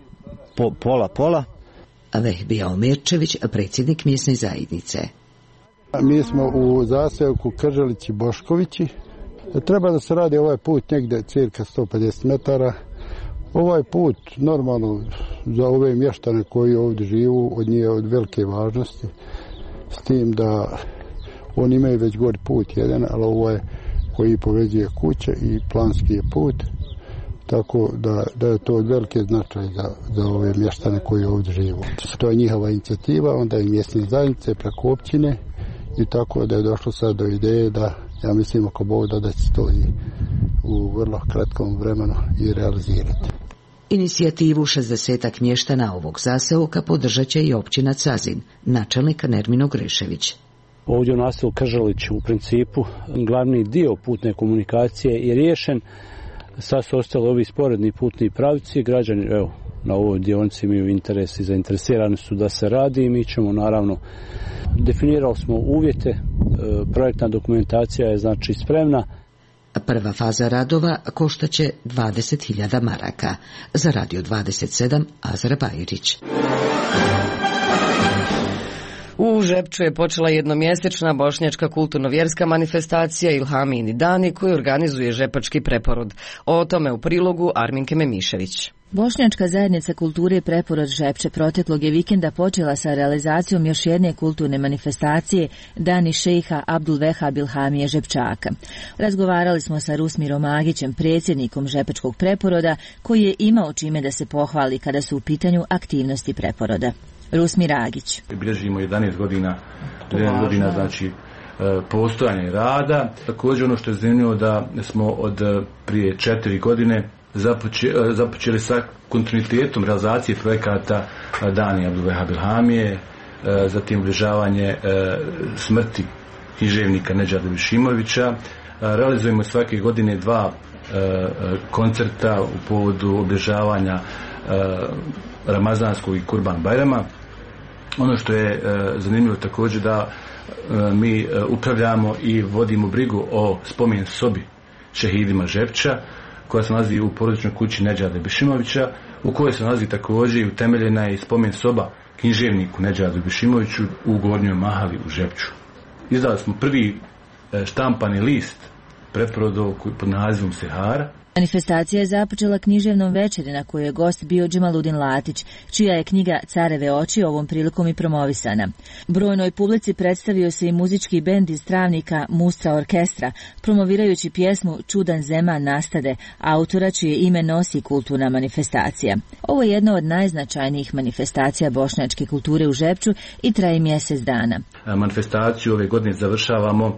pola. Vehbija Omerčević, predsjednik mjesne zajednice. Mi smo u zaseoku Kržalići Boškovići. Treba da se radi ovaj put negdje cirka 150 metara. Ovaj put normalno za ove mještane koji ovdje živu od njih je od velike važnosti. S tim da oni imaju već gori put jedan, ali ovo je koji povezuje kuće i planski je put. Tako da je to od velike značaj za ove mještane koji ovdje živu. To je njihova inicijativa, onda je mjesne zajednice preko općine i tako da je došlo sad do ideje da, ja mislim ako Bog da će to i u vrlo kratkom vremenu i realizirati. Inicijativu 60-ak mještana ovog zaseoka podržat će i općina Cazin, načelnik Nermino Grešević. Ovdje u naselju Kržalić u principu glavni dio putne komunikacije je riješen. Sad su ostali ovi sporedni putni pravci, građani na ovoj dionici imaju interes i zainteresirani su da se radi i mi ćemo naravno, definirali smo uvjete, projektna dokumentacija je znači spremna. Prva faza radova koštaće 20.000 maraka. Za Radio 27 Azra Bajrić. U Žepču je počela jednomjesečna bošnjačka kulturno-vjerska manifestacija Ilhamini dani koju organizuje Žepački preporod. O tome u prilogu Arminke Memišević. Bošnjačka zajednica kulture i preporod Žepče proteklog je vikenda počela sa realizacijom još jedne kulturne manifestacije Dani šejha Abdul Vehab Ilhamije Žepčaka. Razgovarali smo sa Rusmirom Agićem, predsjednikom Žepačkog preporoda, koji je imao čime da se pohvali kada su u pitanju aktivnosti preporoda. Rusmir Agić. Bilježimo 11 godina znači postojanja i rada. Također ono što je zanimljivo da smo od prije 4 godine započeli sa kontinuitetom realizacije projekata Dani Abdul Vehab Ilhamije, zatim obilježavanje smrti književnika Nedžada Bišimovića. Realizujemo svake godine 2 koncerta u povodu obilježavanja Ramazanskog i Kurban Bajrama. Ono što je zanimljivo također da mi upravljamo i vodimo brigu o spomen sobi šehidima Žepča, koja se nalazi u porodičnoj kući Nedžada Bišimovića, u kojoj se nalazi također i utemeljena i spomen soba književniku Nedžadu Bišimoviću u Gornjoj Mahali u Žepču. Izdali smo prvi štampani list preporodov pod nazivom Sehara. Manifestacija je započela književnom večeri na kojoj je gost bio Džemaludin Latić, čija je knjiga Careve oči ovom prilikom i promovisana. Brojnoj publici predstavio se i muzički bend iz Travnika Mustra Orkestra, promovirajući pjesmu Čudan zeman nastade, autora čije ime nosi kulturna manifestacija. Ovo je jedna od najznačajnijih manifestacija bošnjačke kulture u Žepču i traje mjesec dana. Manifestaciju ove godine završavamo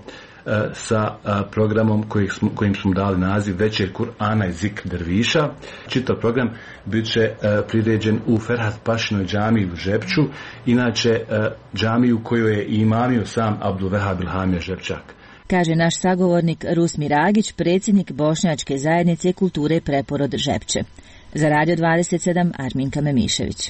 sa programom kojim smo dali naziv Večer Kur'ana i Zikr derviša. Čitav program bit će priređen u Ferhat Pašinoj džamiji u Žepču, inače džamiju koju je imamio sam Abdulvehab Ilhamija Žepčak. Kaže naš sagovornik Rusmir Agić, predsjednik Bošnjačke zajednice kulture Preporod Žepče. Za Radio 27 Arminka Memišević.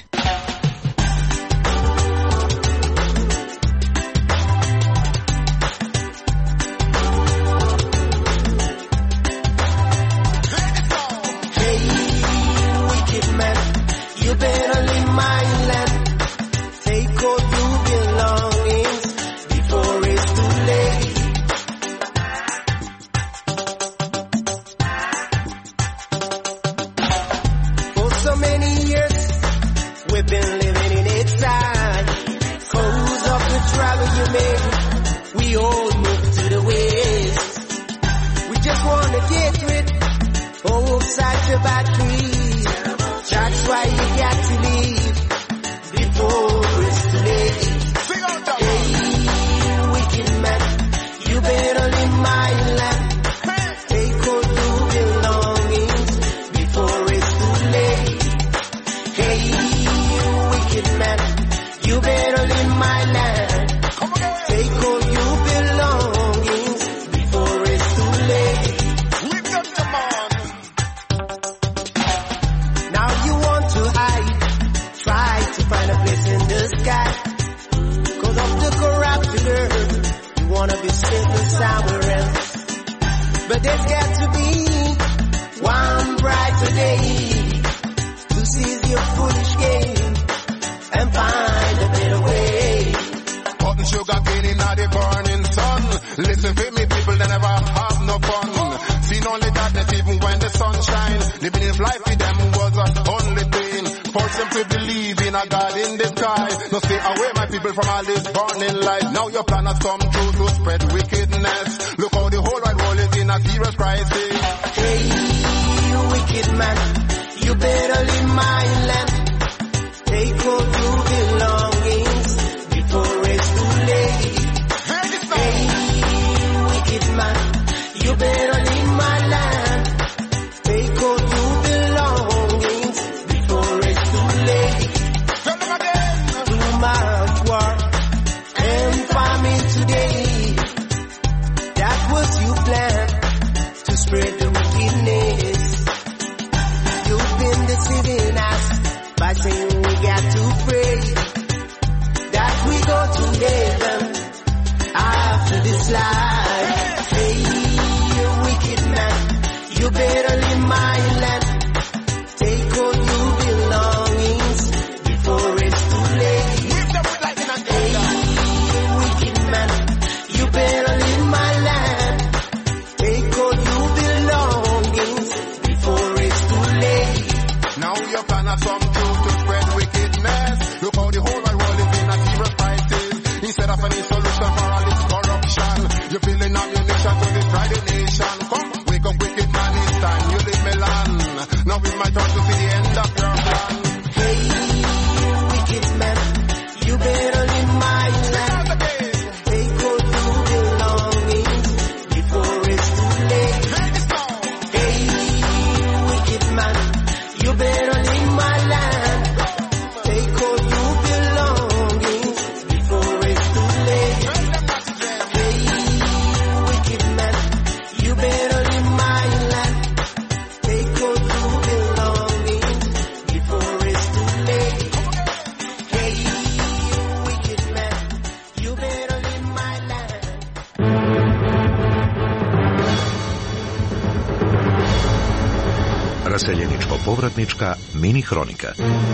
Raseljeničko-povratnička mini hronika.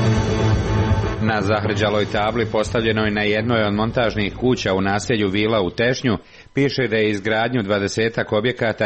Na zahrđaloj tabli postavljenoj na jednoj od montažnih kuća u naselju Vila u Tešnju piše da je izgradnju 20 objekata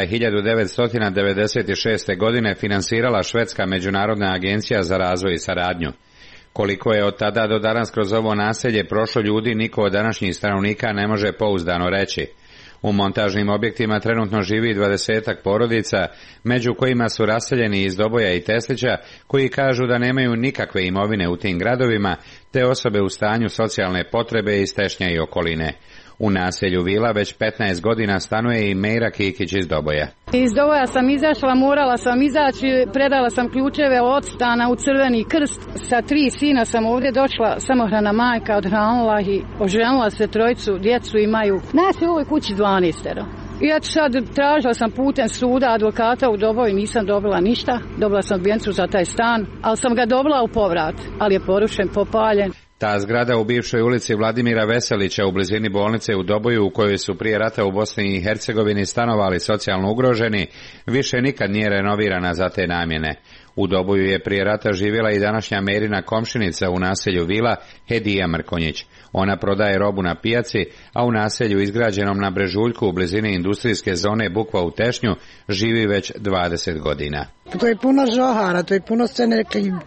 1996. godine finansirala Švedska međunarodna agencija za razvoj i saradnju. Koliko je od tada do danas kroz ovo naselje prošlo ljudi, niko od današnjih stanovnika ne može pouzdano reći. U montažnim objektima trenutno živi 20 porodica, među kojima su raseljeni iz Doboja i Teslića, koji kažu da nemaju nikakve imovine u tim gradovima, te osobe u stanju socijalne potrebe iz Tešnja i okoline. U naselju Vila već 15 godina stanuje i Mejra Kikić iz Doboja. Iz Doboja sam izašla, morala sam izaći, predala sam ključeve od stana u Crveni krst. Sa 3 sina sam ovdje došla, samohrana majka, odhranila i oženila se, 3 djecu imaju. Nas je u ovoj kući 12. I eto sad tražila sam putem suda, advokata u Doboju, nisam dobila ništa. Dobila sam odbijencu za taj stan, ali sam ga dobila u povrat, ali je porušen, popaljen. Ta zgrada u bivšoj ulici Vladimira Veselića u blizini bolnice u Doboju, u kojoj su prije rata u Bosni i Hercegovini stanovali socijalno ugroženi, više nikad nije renovirana za te namjene. U Doboju je prije rata živjela i današnja Merina komšinica u naselju Vila, Hedija Mrkonjić. Ona prodaje robu na pijaci, a u naselju izgrađenom na Brežuljku u blizini industrijske zone Bukva u Tešnju živi već 20 godina. To je puno žohara, to je puno scene,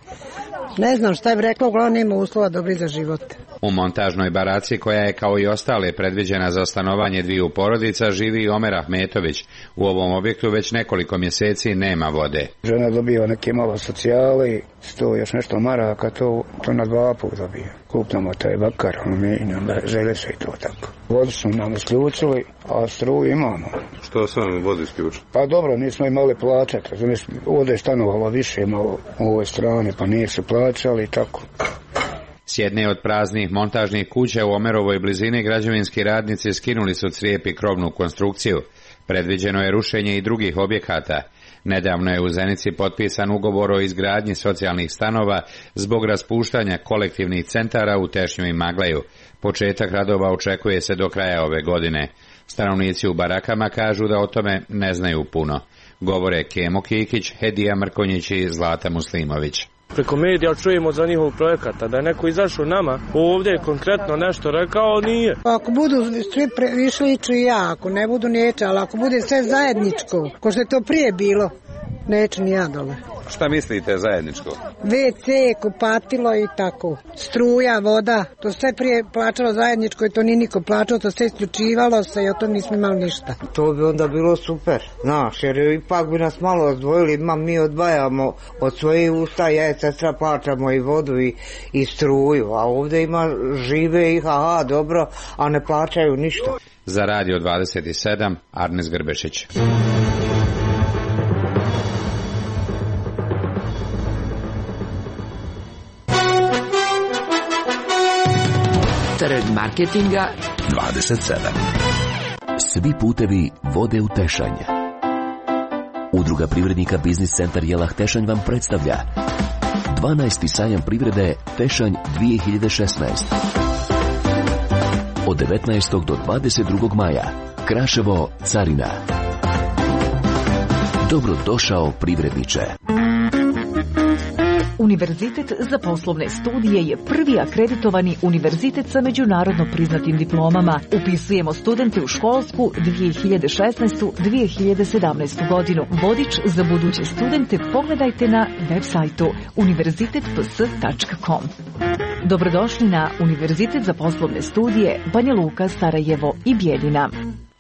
ne znam šta je rekla, uglavnom nema uslova dobri za život. U montažnoj baraci, koja je kao i ostale predviđena za stanovanje 2 porodica, živi i Omer Ahmetović. U ovom objektu već nekoliko mjeseci nema vode. Žena dobija neke malo socijale, 100 još nešto maraka, to na 2 puta dobija. Kupnamo taj bakar, žele se i to tako. Vodu su nam isključili, a struju imamo. Što su vam vodu isključili? Pa dobro, nismo imali plaćati. Ovdje je stanovalo više malo u ovoj strani, pa nisu plaćali i tako. S jedne od praznih montažnih kuća u Omerovoj blizini građevinski radnici skinuli su crijep i krovnu konstrukciju. Predviđeno je rušenje i drugih objekata. Nedavno je u Zenici potpisan ugovor o izgradnji socijalnih stanova zbog raspuštanja kolektivnih centara u Tešnju i Magleju. Početak radova očekuje se do kraja ove godine. Stanovnici u barakama kažu da o tome ne znaju puno. Govore Kemo Kikić, Hedija Mrkonjić i Zlata Muslimović. Preko medija čujemo za njihov projekata, da je neko izašao nama ovdje konkretno nešto rekao, nije. Ako budu svi išli ću i ja, ako ne budu neće, ali ako bude sve zajedničko, ko što je to prije bilo, neću ni ja dole. Šta mislite zajedničko? WC, kupatilo i tako. Struja, voda, to sve prije plaćalo zajedničko i to nije niko plaćao, to sve isključivalo se i o tom nismo imali ništa. To bi onda bilo super, znaš, jer ipak bi nas malo odvojili, mi odvajamo od svojih usta, ja i sestra plaćamo i vodu i struju, a ovdje žive i dobro, a ne plaćaju ništa. Za Radio 27, Arnes Grbešić. Trg marketinga 27. Svi putevi vode u Tešanj. Udruga privrednika Biznis centar Jelah Tešanj vam predstavlja 12. sajam privrede Tešanj 2016. Od 19. do 22. maja. Kraševo, Carina. Dobrodošao privredniče. Univerzitet za poslovne studije je prvi akreditovani univerzitet sa međunarodno priznatim diplomama. Upisujemo studente u školsku 2016-2017 godinu. Vodič za buduće studente pogledajte na web sajtu univerzitetps.com. Dobrodošli na Univerzitet za poslovne studije Banja Luka, Sarajevo i Bijeljina.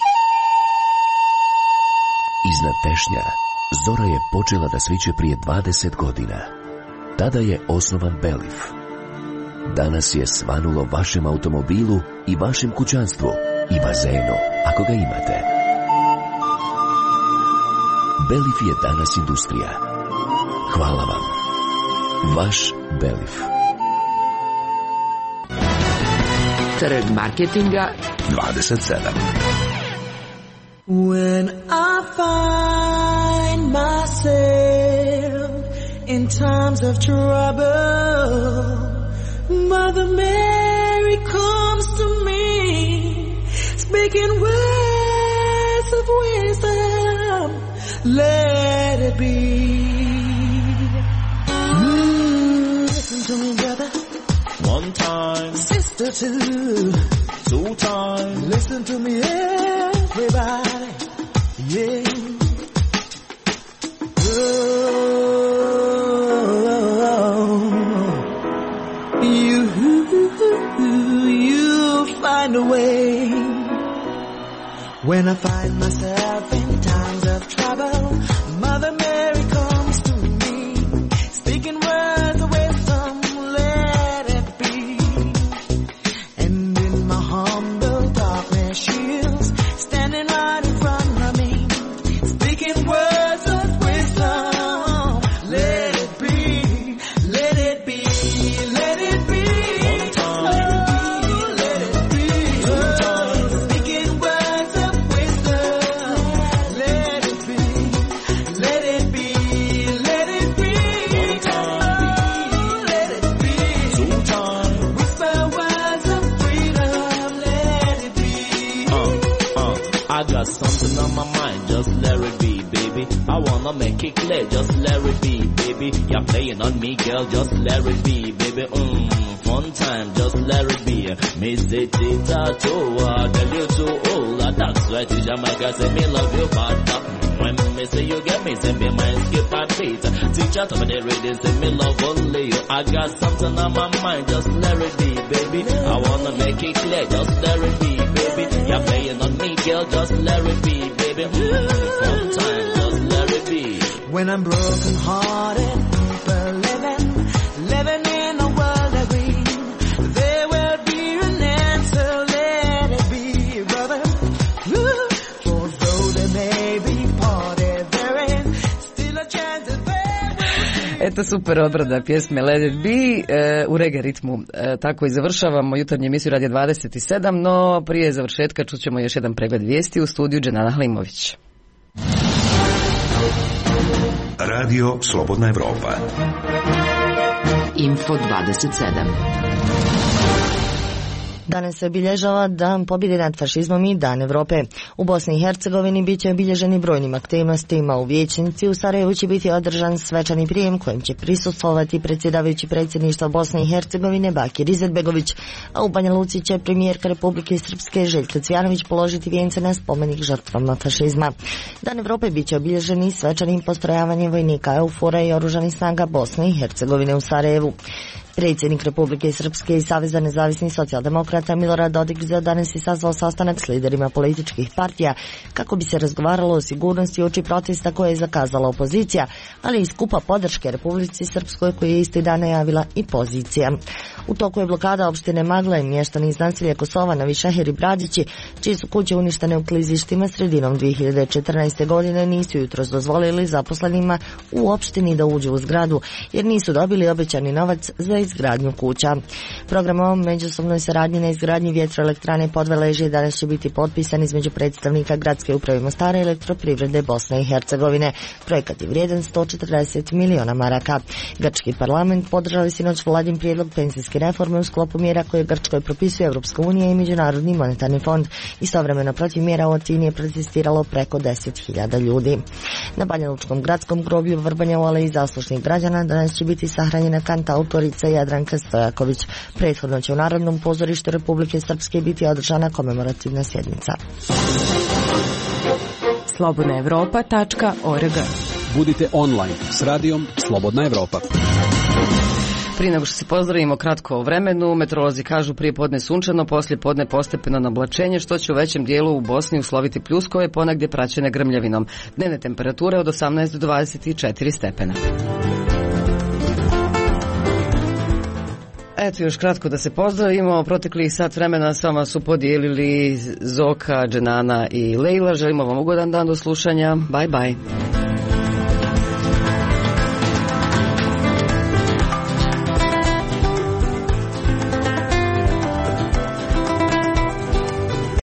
Iznad Tešnja zora je počela da sviće prije 20 godina. Tada je osnovan Belif. Danas je svanulo vašem automobilu i vašem kućanstvu i bazenu, ako ga imate. Belif je danas industrija. Hvala vam. Vaš Belif. Trg marketinga 27. When I find myself in times of trouble, Mother Mary comes to me, speaking words of wisdom, let it be. Listen to me, brother. One time, sister, two times. Listen to me, everybody. Yeah. You'll find a way. When I find myself in times of trouble, Mother Mary comes to me, speaking words of wisdom, let it be. their shields, standing right in front of me, speaking words of wisdom. Let it be, let it be, let it be. One time, let it be. Two times, speaking words of wisdom. Let it be, let it be, let it be. One time, let it be. Two times, whisper words of freedom. Let it be. I got something on my mind, just let it be, baby. I wanna make it clear, just let it be, baby. You're playing on me, girl, just let it be, baby. Fun time, just let it be. Miss it, girl, you too old. That's right, Jamaica say me love you, but when me say you get me, say me mind skip and beat. Teacher told me the reading, say me love only you. I got something on my mind, just let it be, baby. I wanna make it clear, just let it be, baby. You're playing on me, girl, just let it be, baby. Fun time, just let it be. When I'm broken hearted, people living in a world of green. There will be an answer, let it be, brother. For though there may be party, there is still a chance that there will be. Eto, super obrada pjesme Let It Be u reggae ritmu. Tako i završavamo jutarnju emisiju Radio 27, no prije završetka čućemo još jedan pregled vijesti u studiju Dženana Halimović. Radio Slobodna Evropa. Info 27. Danas se obilježava Dan pobjede nad fašizmom i Dan Evrope. U Bosni i Hercegovini bit će obilježeni brojnim aktivnostima. U vijećnici u Sarajevu će biti održan svečani prijem kojem će prisustvovati predsjedavajući predsjedništva Bosne i Hercegovine Bakir Izetbegović, a u Banja Luci će premijerka Republike Srpske Željka Cvjanović položiti vijence na spomenik žrtvama fašizma. Dan Evrope bit će obilježen i svečanim postrojavanjem vojnika EUFOR-a i oružanih snaga Bosne i Hercegovine u Sarajevu. Predsjednik Republike Srpske i Saveza nezavisnih socijaldemokrata Milorad Dodik danas je sazvao sastanak s liderima političkih partija kako bi se razgovaralo o sigurnosti uoči protesta koje je zakazala opozicija, ali i skupa podrške Republici Srpskoj koji je isti dan najavila i pozicija. U toku je blokada opštine Magla i mještani iz naselja Kosovanovi, Šeher i Bradići, čije su kuće uništene u klizištima sredinom 2014. godine, nisu jutros dozvolili zaposlenima u opštini da uđu u zgradu jer nisu dobili obećani novac za izgradnju kuća. Program o međusobnoj saradnji na izgradnji vjetroelektrane Podveležje danas će biti potpisan između predstavnika Gradske uprave Mostara i Elektroprivrede Bosne i Hercegovine. Projekat je vrijedan 140 miliona maraka. Grčki parlament podržali sinoć vladin prijedlog penzijske reforme u sklopu mjera koje Grčkoj propisuje Europska unija i Međunarodni monetarni fond. Istovremeno protiv mjera u Atini je protestiralo preko 10.000 ljudi. Na Banjalučkom gradskom groblju Vrbanja u aleji zaslušnih građana danas će biti sahranjena kantautorica Jadranka Stojaković. Prethodno će u Narodnom pozorištu Republike Srpske biti održana komemorativna sjednica. slobodnaevropa.org. Budite online s radijom Slobodna Evropa. Prije nego što se pozdravimo kratko o vremenu, meteorolozi kažu prije podne sunčano, poslije podne postepeno nablačenje, što će u većem dijelu u Bosni usloviti pljuskove, ponegdje praćene grmljavinom. Dnevne temperature od 18 do 24 stepena. Eto još kratko da se pozdravimo. Proteklih sat vremena s vama su podijelili Zoka, Dženana i Lejla. Želimo vam ugodan dan do slušanja. Bye bye.